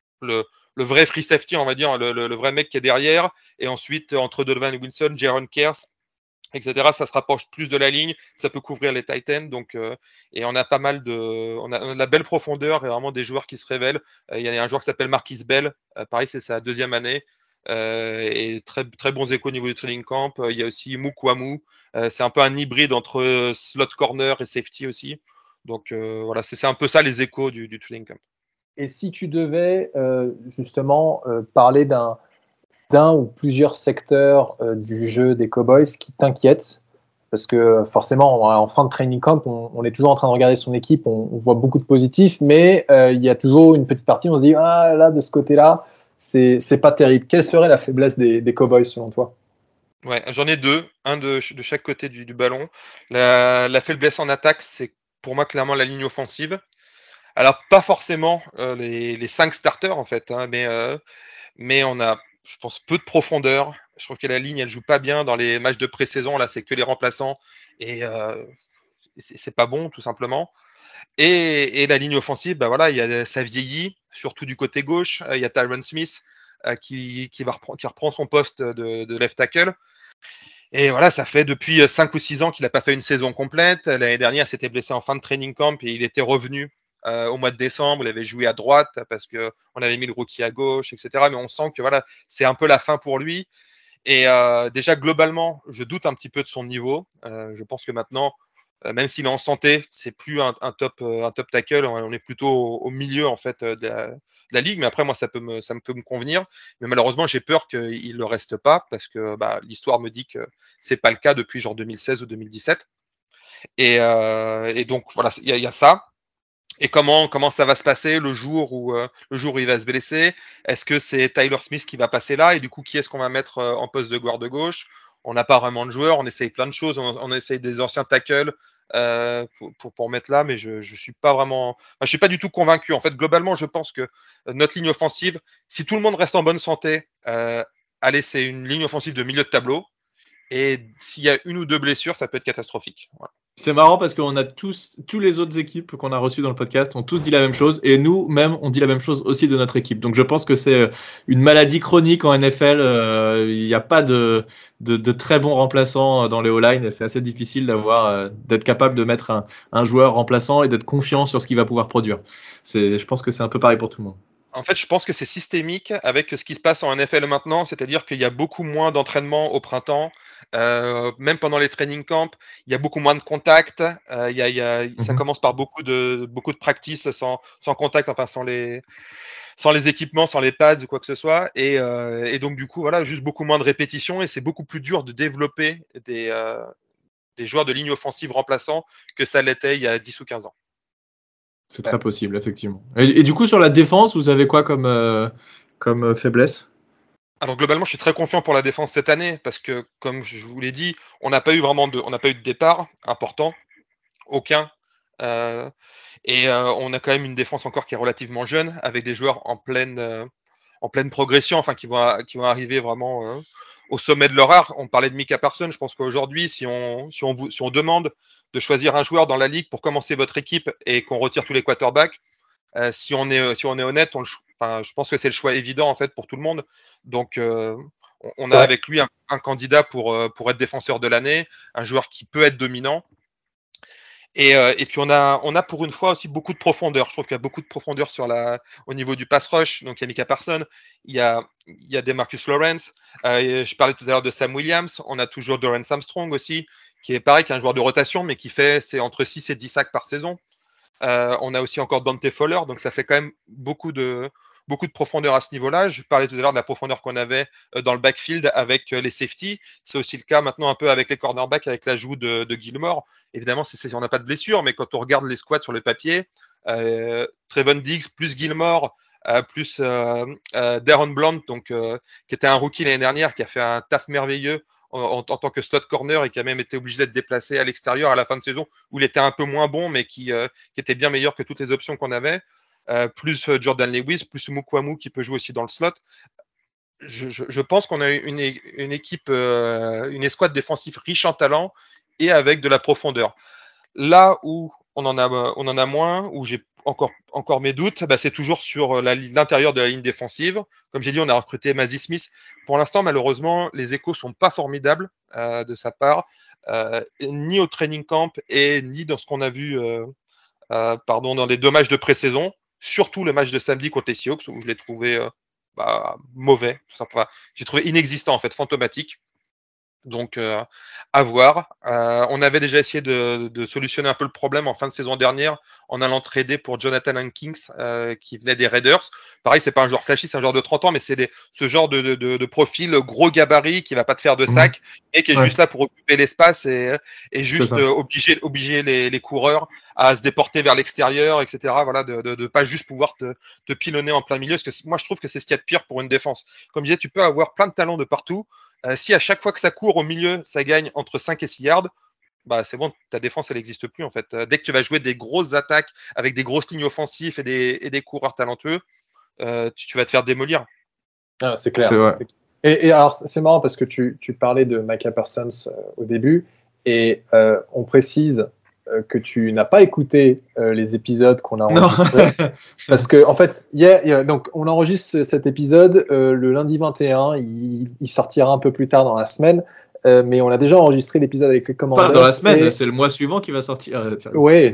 le vrai free safety, on va dire, le vrai mec qui est derrière. Et ensuite, entre Donovan Wilson, Jaron Kearse, etc., ça se rapproche plus de la ligne. Ça peut couvrir les Titans. Donc, et on a pas mal on a de la belle profondeur et vraiment des joueurs qui se révèlent. Il y a un joueur qui s'appelle Marquise Bell. Pareil, c'est sa 2e année. Et très, très bons échos au niveau du training camp. Il y a aussi Mukwamu. C'est un peu un hybride entre slot corner et safety aussi. Donc, voilà, c'est un peu ça les échos du training camp. Et si tu devais justement parler d'un ou plusieurs secteurs du jeu des Cowboys qui t'inquiètent, parce que forcément en fin de training camp on est toujours en train de regarder son équipe, on voit beaucoup de positifs, mais il y a toujours une petite partie où on se dit ah là de ce côté-là c'est pas terrible. Quelle serait la faiblesse des Cowboys selon toi? Ouais, j'en ai 2, un de chaque côté du ballon. La faiblesse en attaque, c'est pour moi clairement la ligne offensive. Alors, pas forcément les 5 starters, en fait, hein, mais on a, je pense, peu de profondeur. Je trouve que la ligne, elle joue pas bien dans les matchs de pré-saison. Là, c'est que les remplaçants et c'est pas bon, tout simplement. Et la ligne offensive, bah voilà, ça vieillit, surtout du côté gauche. Il y a Tyron Smith qui reprend son poste de left tackle. Et voilà, ça fait depuis 5 ou 6 ans qu'il n'a pas fait une saison complète. L'année dernière, il s'était blessé en fin de training camp et il était revenu au mois de décembre. Il avait joué à droite parce qu'on avait mis le rookie à gauche, etc. Mais on sent que voilà, c'est un peu la fin pour lui. Et déjà, globalement, je doute un petit peu de son niveau. Je pense que maintenant, même s'il est en santé, c'est plus un top tackle. On est plutôt au milieu en fait de la ligue. Mais après, moi, ça peut me convenir. Mais malheureusement, j'ai peur qu'il ne le reste pas parce que l'histoire me dit que c'est pas le cas depuis genre 2016 ou 2017. Et donc voilà, il y a ça. Et comment ça va se passer le jour où il va se blesser? Est-ce que c'est Tyler Smith qui va passer là? Et du coup, qui est-ce qu'on va mettre en poste de guard de gauche? on n'a pas vraiment de joueurs, on essaye plein de choses, on essaye des anciens tackles pour mettre là, mais je suis pas vraiment, je suis pas du tout convaincu. En fait, globalement, je pense que notre ligne offensive, si tout le monde reste en bonne santé, allez, c'est une ligne offensive de milieu de tableau. Et s'il y a une ou deux blessures, ça peut être catastrophique. Voilà. C'est marrant parce qu'on a tous les autres équipes qu'on a reçues dans le podcast ont tous dit la même chose et nous-mêmes on dit la même chose aussi de notre équipe. Donc je pense que c'est une maladie chronique en NFL. Il n'y a pas de très bons remplaçants dans les O-line et c'est assez difficile d'être capable de mettre un joueur remplaçant et d'être confiant sur ce qu'il va pouvoir produire. Je pense que c'est un peu pareil pour tout le monde. En fait, je pense que c'est systémique avec ce qui se passe en NFL maintenant, c'est-à-dire qu'il y a beaucoup moins d'entraînement au printemps, même pendant les training camps, il y a beaucoup moins de contacts. Ça commence par beaucoup de practice sans contact, enfin sans les équipements, sans les pads ou quoi que ce soit, et donc du coup voilà, juste beaucoup moins de répétitions et c'est beaucoup plus dur de développer des joueurs de ligne offensive remplaçants que ça l'était il y a 10 ou 15 ans. C'est très possible, effectivement. Et du coup, sur la défense, vous avez quoi comme faiblesse? Alors globalement, je suis très confiant pour la défense cette année parce que, comme je vous l'ai dit, on n'a pas eu de départ important, aucun. Et on a quand même une défense encore qui est relativement jeune, avec des joueurs en pleine progression, enfin qui vont arriver vraiment au sommet de leur art. On parlait de Micah Parsons. Je pense qu'aujourd'hui, si on demande de choisir un joueur dans la ligue pour commencer votre équipe et qu'on retire tous les quarterbacks, si on est honnête, je pense que c'est le choix évident en fait pour tout le monde. Donc on a avec lui un candidat pour être défenseur de l'année, un joueur qui peut être dominant. Et puis on a pour une fois aussi beaucoup de profondeur. Je trouve qu'il y a beaucoup de profondeur au niveau du pass rush. Donc il y a Micah Parsons, il y a des Marcus Lawrence. Je parlais tout à l'heure de Sam Williams. On a toujours Dorrance Armstrong aussi, qui est pareil, qui est un joueur de rotation, mais c'est entre 6 et 10 sacs par saison. On a aussi encore Dante Fowler, donc ça fait quand même beaucoup de profondeur à ce niveau-là. Je parlais tout à l'heure de la profondeur qu'on avait dans le backfield avec les safeties. C'est aussi le cas maintenant un peu avec les cornerbacks, avec l'ajout de Gilmore. Évidemment, on n'a pas de blessure, mais quand on regarde les squads sur le papier, Trevon Diggs plus Gilmore, plus Darren Blount, donc, qui était un rookie l'année dernière, qui a fait un taf merveilleux en tant que slot corner et qui a même été obligé d'être déplacé à l'extérieur à la fin de saison où il était un peu moins bon mais qui était bien meilleur que toutes les options qu'on avait, plus Jordan Lewis, plus Mukwamu qui peut jouer aussi dans le slot. Je pense qu'on a une équipe, une escouade défensive riche en talent et avec de la profondeur. Là où on en a moins, où j'ai encore mes doutes, c'est toujours sur l'intérieur de la ligne défensive. Comme j'ai dit, on a recruté Mazi Smith. Pour l'instant, malheureusement, les échos sont pas formidables de sa part, ni au training camp et ni dans ce qu'on a vu dans les 2 matchs de pré-saison, surtout le match de samedi contre les Seahawks, où je l'ai trouvé mauvais, tout simplement. J'ai trouvé inexistant, en fait, fantomatique. Donc, à voir. On avait déjà essayé de solutionner un peu le problème en fin de saison dernière en allant trader pour Jonathan Hankins, qui venait des Raiders. Pareil, c'est pas un joueur flashy, c'est un joueur de 30 ans, mais c'est ce genre de profil gros gabarit qui va pas te faire de sac et qui est juste là pour occuper l'espace et juste obliger les coureurs à se déporter vers l'extérieur, etc. Voilà, de pas juste pouvoir te pilonner en plein milieu. Parce que moi, je trouve que c'est ce qu'il y a de pire pour une défense. Comme je disais, tu peux avoir plein de talents de partout. Si à chaque fois que ça court au milieu, ça gagne entre 5 et 6 yards, c'est bon, ta défense, elle n'existe plus en fait. Dès que tu vas jouer des grosses attaques avec des grosses lignes offensives et des coureurs talentueux, tu vas te faire démolir. Ah, c'est clair. C'est vrai. Et alors, c'est marrant parce que tu parlais de Micah Parsons au début et on précise que tu n'as pas écouté les épisodes qu'on a enregistrés. Parce que, en fait, donc, on enregistre cet épisode le lundi 21. Il sortira un peu plus tard dans la semaine. Mais on a déjà enregistré l'épisode avec les Commanders. Pas dans la semaine, c'est le mois suivant qui va sortir. Oui,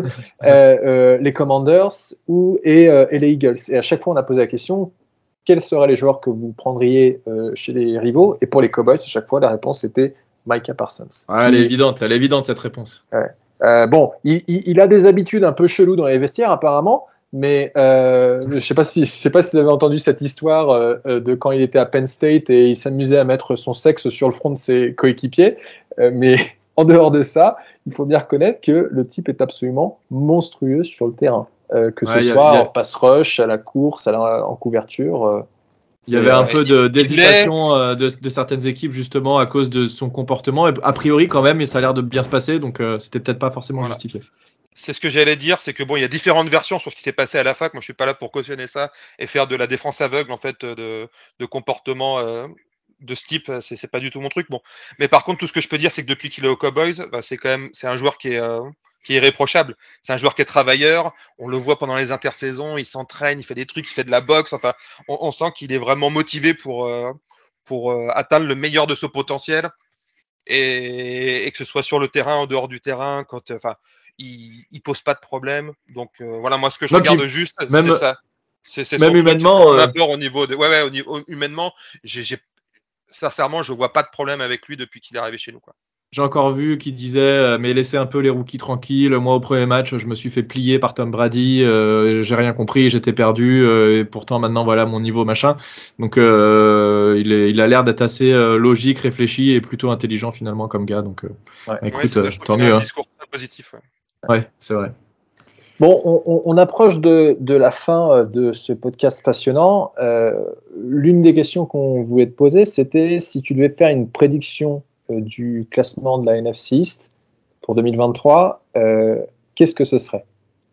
les Commanders et les Eagles. Et à chaque fois, on a posé la question, quels seraient les joueurs que vous prendriez chez les rivaux? Et pour les Cowboys, à chaque fois, la réponse était Micah Parsons. Elle est évidente cette réponse. Ouais. Bon, il a des habitudes un peu cheloues dans les vestiaires apparemment, mais je sais pas si vous avez entendu cette histoire de quand il était à Penn State et il s'amusait à mettre son sexe sur le front de ses coéquipiers. Mais en dehors de ça, il faut bien reconnaître que le type est absolument monstrueux sur le terrain, que ce soit en pass rush, à la course, en couverture. Il y avait un peu d'hésitation de certaines équipes justement à cause de son comportement. Et a priori quand même, et ça a l'air de bien se passer, donc c'était peut-être pas forcément justifié. C'est ce que j'allais dire, c'est que bon, il y a différentes versions sur ce qui s'est passé à la fac. Moi, je suis pas là pour cautionner ça et faire de la défense aveugle en fait de comportement de ce type. C'est pas du tout mon truc. Bon, mais par contre, tout ce que je peux dire, c'est que depuis qu'il est aux Cowboys, c'est un joueur qui est irréprochable. C'est un joueur qui est travailleur. On le voit pendant les intersaisons, il s'entraîne, il fait des trucs, il fait de la boxe. Enfin, on sent qu'il est vraiment motivé pour atteindre le meilleur de son potentiel et que ce soit sur le terrain, en dehors du terrain, il pose pas de problème. Donc voilà, moi ce que je regarde juste, c'est ça. C'est même humainement. Au niveau de, au niveau humainement, sincèrement, je vois pas de problème avec lui depuis qu'il est arrivé chez nous, quoi. J'ai encore vu qui disait mais laissez un peu les rookies tranquilles. Moi, au premier match, je me suis fait plier par Tom Brady. J'ai rien compris, j'étais perdu. Et pourtant, maintenant, voilà mon niveau, machin. Donc, il a l'air d'être assez logique, réfléchi et plutôt intelligent finalement comme gars. Donc, écoute, tant mieux. Un discours très positif. Ouais, c'est vrai. Bon, on approche de la fin de ce podcast passionnant. L'une des questions qu'on voulait te poser, c'était si tu devais faire une prédiction du classement de la NFC East pour 2023, qu'est-ce que ce serait?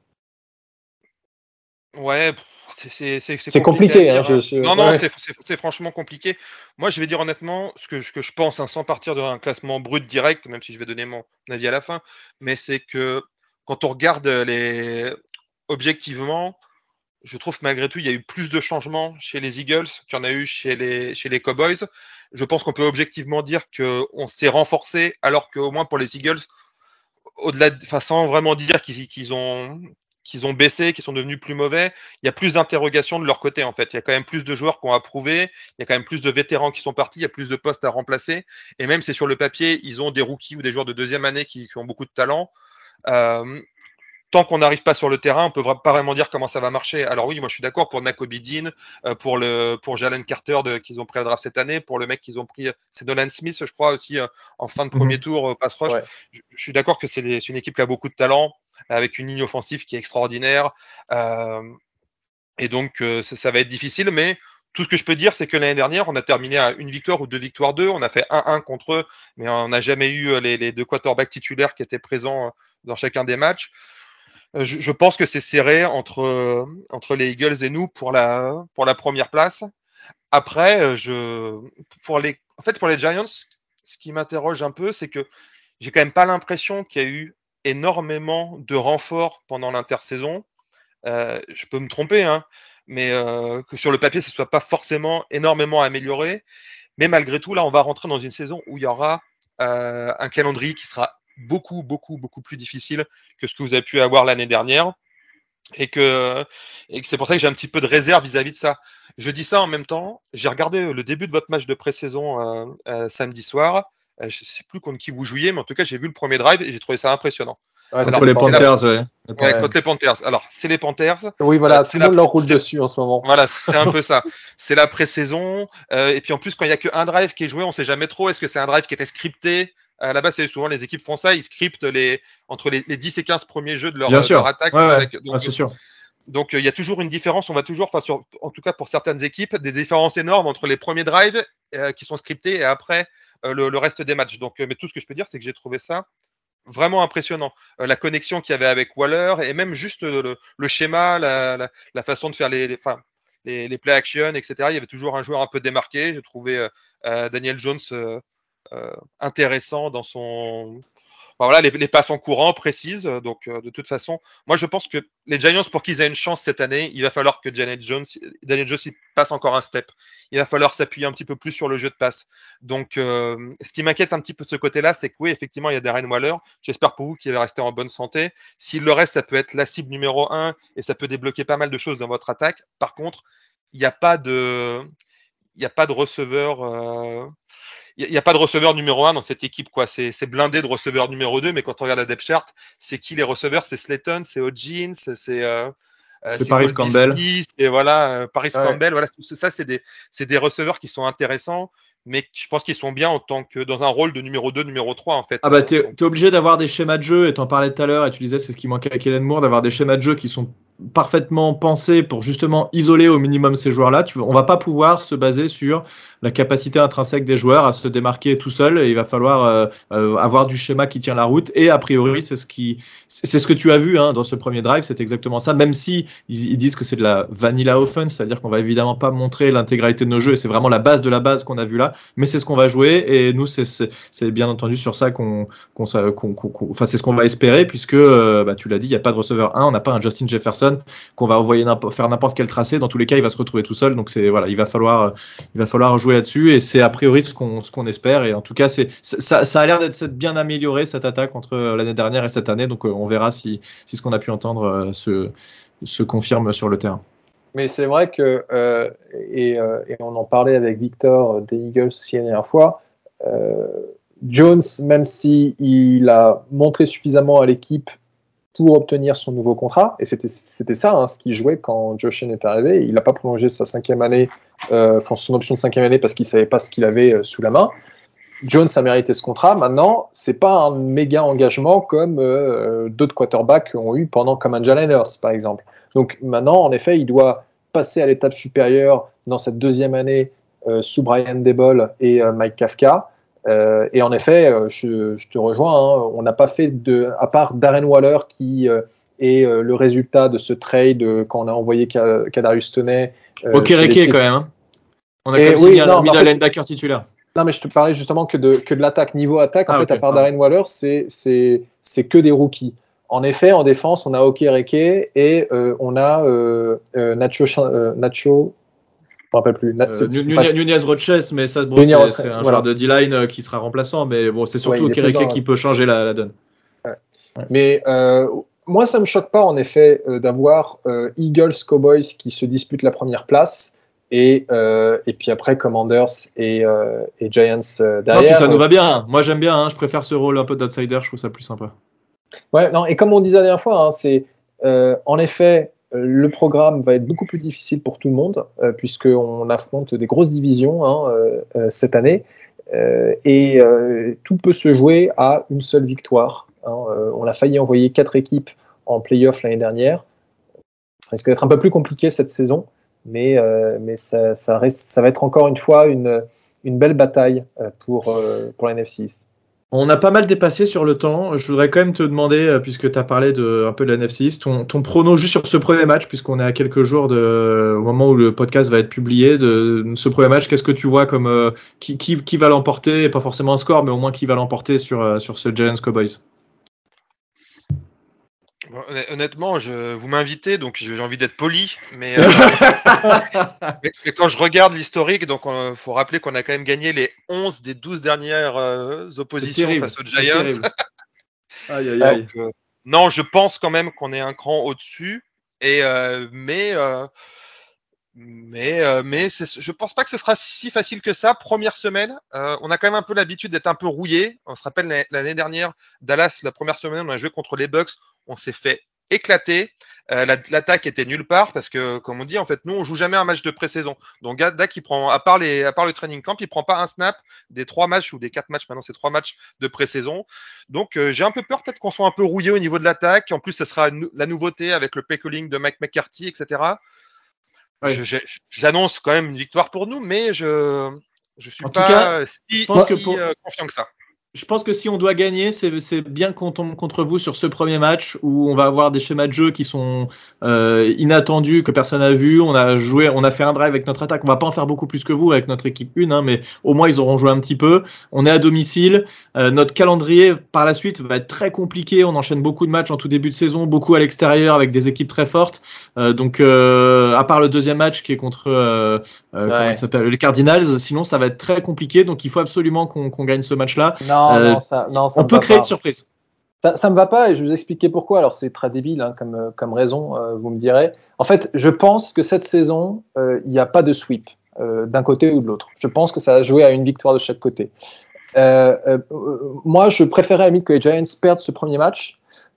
Ouais, c'est compliqué. Non, c'est franchement compliqué. Moi, je vais dire honnêtement ce que je pense, sans partir d'un classement brut direct, même si je vais donner mon avis à la fin, mais c'est que quand on regarde objectivement, je trouve que malgré tout, il y a eu plus de changements chez les Eagles qu'il y en a eu chez les Cowboys. Je pense qu'on peut objectivement dire qu'on s'est renforcé, alors qu'au moins pour les Eagles, sans vraiment dire qu'ils ont baissé, qu'ils sont devenus plus mauvais, il y a plus d'interrogations de leur côté en fait. Il y a quand même plus de joueurs qui ont approuvé, il y a quand même plus de vétérans qui sont partis, il y a plus de postes à remplacer. Et même si sur le papier, ils ont des rookies ou des joueurs de deuxième année qui ont beaucoup de talent, tant qu'on n'arrive pas sur le terrain, on peut pas vraiment dire comment ça va marcher. Alors oui, moi je suis d'accord pour Nakobe Dean, pour Jalen Carter qu'ils ont pris à draft cette année, pour le mec qu'ils ont pris, c'est Nolan Smith, je crois aussi en fin de premier tour pass rush. Ouais. Je suis d'accord que c'est une équipe qui a beaucoup de talent, avec une ligne offensive qui est extraordinaire, et donc ça va être difficile. Mais tout ce que je peux dire, c'est que l'année dernière, on a terminé à 1 victoire ou 2 victoires 2. On a fait 1-1 contre eux, mais on n'a jamais eu les 2 quarterbacks titulaires qui étaient présents dans chacun des matchs. Je pense que c'est serré entre les Eagles et nous pour la première place. Après, pour les Giants, ce qui m'interroge un peu, c'est que j'ai quand même pas l'impression qu'il y a eu énormément de renforts pendant l'intersaison. Je peux me tromper, hein, mais que sur le papier, ce soit pas forcément énormément amélioré. Mais malgré tout, là, on va rentrer dans une saison où il y aura un calendrier qui sera beaucoup plus difficile que ce que vous avez pu avoir l'année dernière, et que c'est pour ça que j'ai un petit peu de réserve vis-à-vis de ça. Je dis ça en même temps, j'ai regardé le début de votre match de pré-saison samedi soir. Je ne sais plus contre qui vous jouiez, mais en tout cas, j'ai vu le premier drive et j'ai trouvé ça impressionnant. Contre les Panthers, contre les Panthers. Alors, c'est les Panthers. Oui, voilà, tout le monde leur roule dessus en ce moment. Voilà, c'est un peu ça. C'est la pré-saison. Et puis en plus, quand il n'y a qu'un drive qui est joué, on ne sait jamais trop. Est-ce que c'est un drive qui était scripté? Là-bas, c'est souvent les équipes font ça, ils scriptent entre les 10 et 15 premiers jeux de leur attaque. Donc, c'est sûr. Donc, il y a toujours une différence. On va toujours, en tout cas pour certaines équipes, des différences énormes entre les premiers drives qui sont scriptés et après le reste des matchs. Donc, mais tout ce que je peux dire, c'est que j'ai trouvé ça vraiment impressionnant. La connexion qu'il y avait avec Waller et même juste le schéma, la façon de faire les play action, etc. Il y avait toujours un joueur un peu démarqué. J'ai trouvé Daniel Jones intéressant dans son... voilà, les passes en courant précises. Donc, de toute façon, moi, je pense que les Giants, pour qu'ils aient une chance cette année, il va falloir que Daniel Jones il passe encore un step. Il va falloir s'appuyer un petit peu plus sur le jeu de passe. Donc, ce qui m'inquiète un petit peu de ce côté-là, c'est que oui, effectivement, il y a Darren Waller. J'espère pour vous qu'il va rester en bonne santé. S'il le reste, ça peut être la cible numéro 1 et ça peut débloquer pas mal de choses dans votre attaque. Par contre, il n'y a pas de receveur... Il n'y a pas de receveur numéro 1 dans cette équipe, quoi. C'est blindé de receveur numéro 2, mais quand on regarde la depth chart, c'est qui les receveurs? C'est Slayton, c'est Hodgins, c'est Paris Campbell. Et voilà, Paris Campbell. Voilà, ça, c'est des receveurs qui sont intéressants, mais je pense qu'ils sont bien en tant que dans un rôle de numéro 2, numéro 3, en fait. Ah bah, t'es obligé d'avoir des schémas de jeu, et t'en parlais tout à l'heure, et tu disais c'est ce qui manquait à Kellen Moore, d'avoir des schémas de jeu qui sont parfaitement pensé pour justement isoler au minimum ces joueurs-là. On va pas pouvoir se baser sur la capacité intrinsèque des joueurs à se démarquer tout seul. Et il va falloir avoir du schéma qui tient la route. Et a priori, c'est ce que tu as vu dans ce premier drive. C'est exactement ça. Même si ils disent que c'est de la vanilla offense, c'est-à-dire qu'on va évidemment pas montrer l'intégralité de nos jeux. Et c'est vraiment la base de la base qu'on a vu là. Mais c'est ce qu'on va jouer. Et nous, c'est bien entendu sur ça enfin, c'est ce qu'on va espérer puisque tu l'as dit, il n'y a pas de receveur 1, on n'a pas un Justin Jefferson qu'on va envoyer faire n'importe quel tracé. Dans tous les cas, il va se retrouver tout seul. Donc il va falloir jouer là-dessus et c'est a priori ce qu'on espère. Et en tout cas, ça a l'air d'être bien amélioré cette attaque entre l'année dernière et cette année. Donc on verra si ce qu'on a pu entendre se confirme sur le terrain. Mais c'est vrai que, et on en parlait avec Victor des Eagles aussi la dernière fois, Jones, même s'il a montré suffisamment à l'équipe pour obtenir son nouveau contrat, et c'était ça ce qu'il jouait quand Josh Allen est arrivé, il n'a pas prolongé sa 5e année, son option de 5e année parce qu'il ne savait pas ce qu'il avait sous la main. Jones a mérité ce contrat. Maintenant, ce n'est pas un méga engagement comme d'autres quarterbacks ont eu comme Jalen Hurts, par exemple. Donc maintenant, en effet, il doit passer à l'étape supérieure dans cette 2e année sous Brian Daboll et Mike Kafka. Et en effet, je te rejoins, on n'a pas fait à part Darren Waller qui est le résultat de ce trade quand on a envoyé Kadarius Toney. Okereke quand même. On a quand même signé un middle linebacker titulaire. Non, mais je te parlais justement que de l'attaque. Niveau attaque, en fait, à part Darren Waller, c'est que des rookies. En effet, en défense, on a Okereke et on a Nacho. Je ne me rappelle plus. Nunez Roches, mais ça, c'est un joueur de D-line qui sera remplaçant. Mais bon, c'est surtout Okereke qui peut changer la donne. Ouais. Ouais. Mais moi, ça ne me choque pas, en effet, d'avoir Eagles, Cowboys qui se disputent la première place. Et puis après, Commanders et Giants derrière. Non, puis ça nous va bien. Moi, j'aime bien. Je préfère ce rôle un peu d'outsider. Je trouve ça plus sympa. Ouais, non, et comme on disait la dernière fois, c'est en effet. Le programme va être beaucoup plus difficile pour tout le monde, puisqu'on affronte des grosses divisions cette année, et tout peut se jouer à une seule victoire. On a failli envoyer 4 équipes en play-off l'année dernière. Ça risque d'être un peu plus compliqué cette saison, mais ça va être encore une fois une belle bataille pour la NFC East. On a pas mal dépassé sur le temps. Je voudrais quand même te demander, puisque tu as parlé un peu de la NFC East, ton prono juste sur ce premier match, puisqu'on est à quelques jours au moment où le podcast va être publié, de ce premier match. Qu'est-ce que tu vois comme qui va l'emporter? Pas forcément un score, mais au moins qui va l'emporter sur ce Giants Cowboys? Honnêtement, vous m'invitez, donc j'ai envie d'être poli, mais quand je regarde l'historique, donc faut rappeler qu'on a quand même gagné les 11 des 12 dernières oppositions face aux Giants. Aïe, aïe, aïe. Donc, non, je pense quand même qu'on est un cran au-dessus, mais je pense pas que ce sera si facile que ça. Première semaine, on a quand même un peu l'habitude d'être un peu rouillé. On se rappelle l'année dernière, Dallas, la première semaine, on a joué contre les Bucks. On s'est fait éclater. L'attaque était nulle part parce que, comme on dit, en fait, nous, on joue jamais un match de pré-saison. Donc, Dak, il prend, à part le training camp, il prend pas un snap des 3 matchs ou des 4 matchs. Maintenant, c'est 3 matchs de pré-saison. Donc, j'ai un peu peur peut-être qu'on soit un peu rouillé au niveau de l'attaque. En plus, ce sera la nouveauté avec le play calling de Mike McCarthy, etc. Ouais. J'annonce quand même une victoire pour nous, mais je suis pas si confiant que ça. Je pense que si on doit gagner, c'est bien qu'on tombe contre vous sur ce premier match où on va avoir des schémas de jeu qui sont inattendus, que personne n'a vu. On a fait un drive avec notre attaque. On va pas en faire beaucoup plus que vous avec notre équipe 1, mais au moins ils auront joué un petit peu. On est à domicile. Notre calendrier par la suite va être très compliqué. On enchaîne beaucoup de matchs en tout début de saison, beaucoup à l'extérieur avec des équipes très fortes. Donc à part le deuxième match qui est contre comment il s'appelle, les Cardinals, sinon ça va être très compliqué. Donc il faut absolument qu'on gagne ce match-là. Ça on peut créer une surprise. Ça me va pas et je vais vous expliquer pourquoi. Alors c'est très débile comme raison, vous me direz. En fait, je pense que cette saison, il n'y a pas de sweep d'un côté ou de l'autre. Je pense que ça va jouer à une victoire de chaque côté. Moi, je préférais à limite que les Giants perdent ce premier match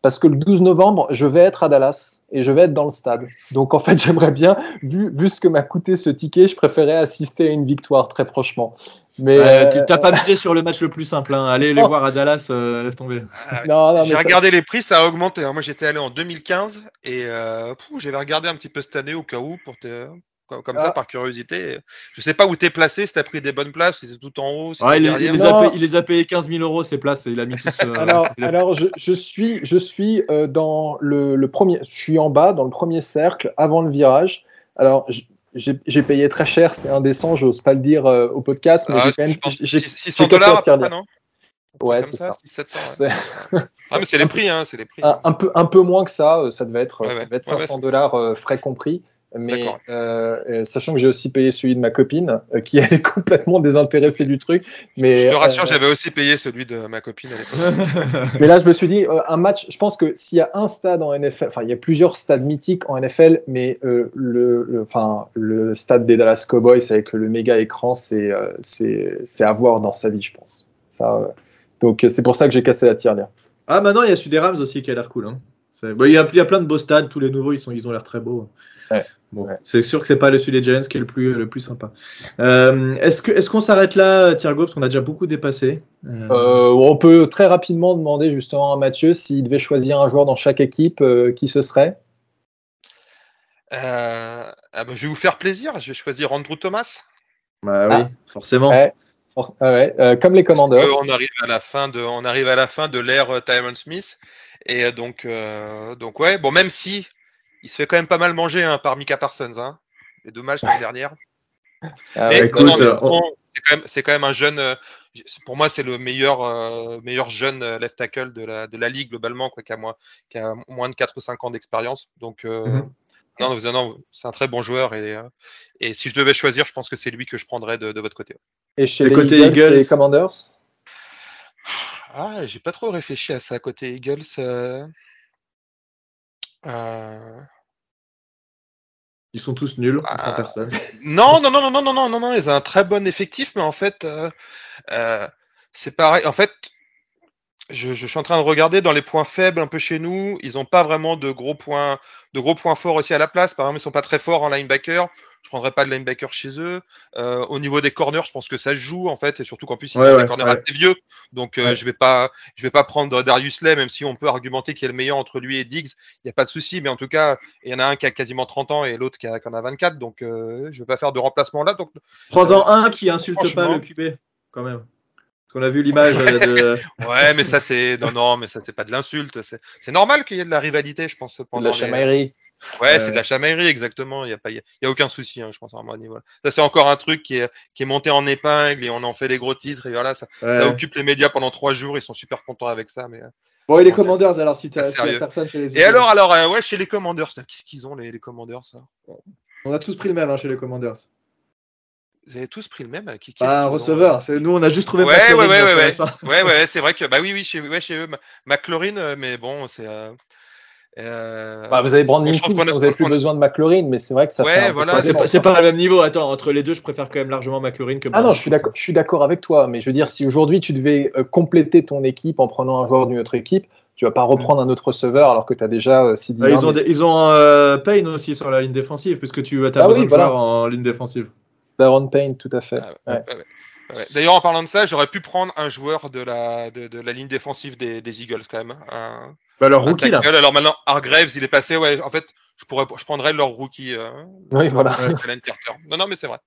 parce que le 12 novembre, je vais être à Dallas et je vais être dans le stade. Donc en fait, j'aimerais bien, vu ce que m'a coûté ce ticket, je préférais assister à une victoire, très franchement. Mais tu n'as pas misé sur le match le plus simple. Hein. Allez les voir à Dallas, laisse tomber. J'ai regardé les prix, ça a augmenté. Moi, j'étais allé en 2015 et j'avais regardé un petit peu cette année au cas où, comme ça, par curiosité. Je sais pas où t'es placé, si t'as pris des bonnes places, si c'est tout en haut, si il les a payés 15 000 € ces places. Il a mis tous. Alors je suis dans le premier. Je suis en bas dans le premier cercle avant le virage. Alors j'ai payé très cher, c'est indécent, j'ose pas le dire au podcast, mais j'ai quand même. J'ai $600 à peu près, non? Ouais, c'est ça. 700, ouais. Mais c'est les prix, hein, c'est les prix. Un peu moins que ça devait être, $500 frais compris. Mais sachant que j'ai aussi payé celui de ma copine, qui elle est complètement désintéressée du truc. Mais, je te rassure, j'avais aussi payé celui de ma copine à l'époque. Mais là, je me suis dit, un match, je pense que s'il y a un stade en NFL, enfin, il y a plusieurs stades mythiques en NFL, mais le stade des Dallas Cowboys avec le méga écran, c'est à voir dans sa vie, je pense. Donc, c'est pour ça que j'ai cassé la tirelire. Ah, maintenant, il y a celui des Rams aussi qui a l'air cool. Hein. Il y a plein de beaux stades, tous les nouveaux, ils ont l'air très beaux. Ouais. Bon, c'est sûr que c'est pas celui des Giants qui est le plus sympa. Est-ce qu'on s'arrête là, Thiergo, parce qu'on a déjà beaucoup dépassé. On peut très rapidement demander justement à Mathieu s'il devait choisir un joueur dans chaque équipe, qui ce serait. Je vais vous faire plaisir, je vais choisir Andrew Thomas. Bah oui, forcément. Comme les Commanders. On arrive à la fin de l'ère Tyron Smith, et donc ouais, bon, même si il se fait quand même pas mal manger par Micah Parsons, hein. Les 2 matchs l'année dernière. C'est quand même un jeune. Pour moi, c'est le meilleur jeune left tackle de la ligue globalement, quoi, qui a moins de 4 ou 5 ans d'expérience. Donc non, c'est un très bon joueur, et si je devais choisir, je pense que c'est lui que je prendrais de votre côté. Et chez les Eagles et Commanders? J'ai pas trop réfléchi à ça côté Eagles. Ils sont tous nuls, on prend personne. Non, ils ont un très bon effectif, mais en fait, c'est pareil. En fait, je suis en train de regarder dans les points faibles un peu chez nous. Ils n'ont pas vraiment de gros points forts aussi à la place. Par exemple, ils sont pas très forts en linebacker. Je prendrais pas de linebacker chez eux. Au niveau des corners, je pense que ça se joue en fait, et surtout qu'en plus ils ont des corners assez vieux. Donc je vais pas prendre Darius Slay, même si on peut argumenter qu'il est le meilleur entre lui et Diggs. Il y a pas de souci, mais en tout cas, il y en a un qui a quasiment 30 ans et l'autre qui en a 24. Donc je vais pas faire de remplacement là. Donc prends-en un qui insulte pas le QB quand même. Parce qu'on a vu l'image de. Ouais, mais ça c'est mais ça c'est pas de l'insulte. C'est normal qu'il y ait de la rivalité, je pense. De la chamaillerie. Ouais, c'est de la chamaillerie, exactement. Il y a aucun souci, hein, je pense, à mon niveau. Ça, c'est encore un truc qui est monté en épingle, et on en fait des gros titres, et voilà, ça occupe les médias pendant 3 jours. Ils sont super contents avec ça, mais. Bon, et les Commanders, alors, si t'as personne chez les. Et alors, chez les Commanders, qu'est-ce qu'ils ont, les Commanders, ça? On a tous pris le même, chez les Commanders. Vous avez tous pris le même? Un receveur. Nous, on a juste trouvé. Ouais, c'est vrai que oui, chez eux, McLaurin, mais bon, c'est. Vous avez Brandon Cooks, vous n'avez plus besoin de McLaurin, mais c'est vrai que ça fait un peu c'est pas le même niveau. Attends, entre les deux, je préfère quand même largement McLaurin que. Non, je suis d'accord avec toi, mais je veux dire, si aujourd'hui tu devais compléter ton équipe en prenant un joueur d'une autre équipe, tu vas pas reprendre un autre receveur alors que tu as déjà Sidi. Ils ont Payne aussi sur la ligne défensive, puisque tu as besoin de joueurs en ligne défensive. Daron Payne, tout à fait. Ouais. D'ailleurs, en parlant de ça, j'aurais pu prendre un joueur de la ligne défensive des Eagles quand même. Leur rookie là. Alors maintenant, Hargraves, il est passé. Ouais, en fait, je prendrais leur rookie. Oui, voilà. Non, mais c'est vrai.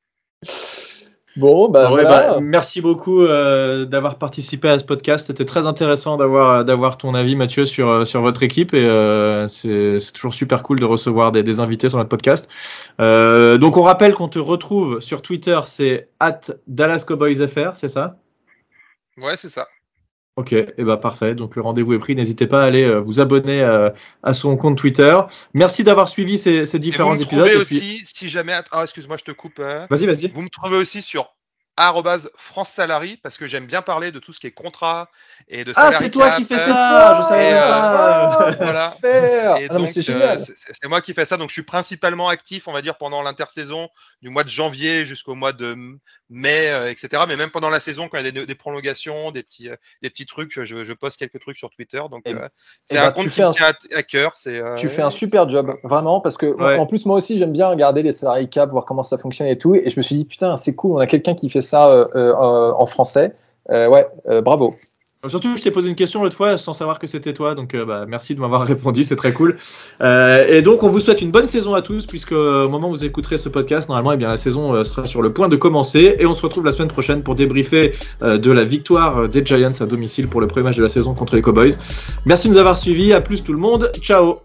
Bon, voilà. Merci beaucoup d'avoir participé à ce podcast. C'était très intéressant d'avoir ton avis, Mathieu, sur votre équipe, et c'est toujours super cool de recevoir des invités sur notre podcast. Donc on rappelle qu'on te retrouve sur Twitter, c'est @DallasCowboysFR, c'est ça? Ouais, c'est ça. Ok, et parfait. Donc le rendez-vous est pris. N'hésitez pas à aller vous abonner à son compte Twitter. Merci d'avoir suivi ces différents épisodes. Vous me trouvez aussi, si jamais. Excuse-moi, je te coupe. Vas-y. Vous me trouvez aussi sur @FranceSalary parce que j'aime bien parler de tout ce qui est contrat et de salary cap. C'est toi qui fais ça, je savais pas. Voilà. Et donc c'est moi qui fais ça, donc je suis principalement actif, on va dire, pendant l'intersaison du mois de janvier jusqu'au mois de mai, etc. Mais même pendant la saison, quand il y a des prolongations, des petits trucs, je poste quelques trucs sur Twitter. Donc c'est un compte qui me tient à cœur. Tu fais un super job, vraiment, parce que en plus moi aussi j'aime bien regarder les salary cap, voir comment ça fonctionne et tout. Et je me suis dit putain, c'est cool, on a quelqu'un qui fait ça en français. Bravo. Surtout, je t'ai posé une question l'autre fois sans savoir que c'était toi, donc merci de m'avoir répondu, c'est très cool. Et donc, on vous souhaite une bonne saison à tous, puisque au moment où vous écouterez ce podcast, normalement, la saison sera sur le point de commencer, et on se retrouve la semaine prochaine pour débriefer de la victoire des Giants à domicile pour le premier match de la saison contre les Cowboys. Merci de nous avoir suivis, à plus tout le monde, ciao.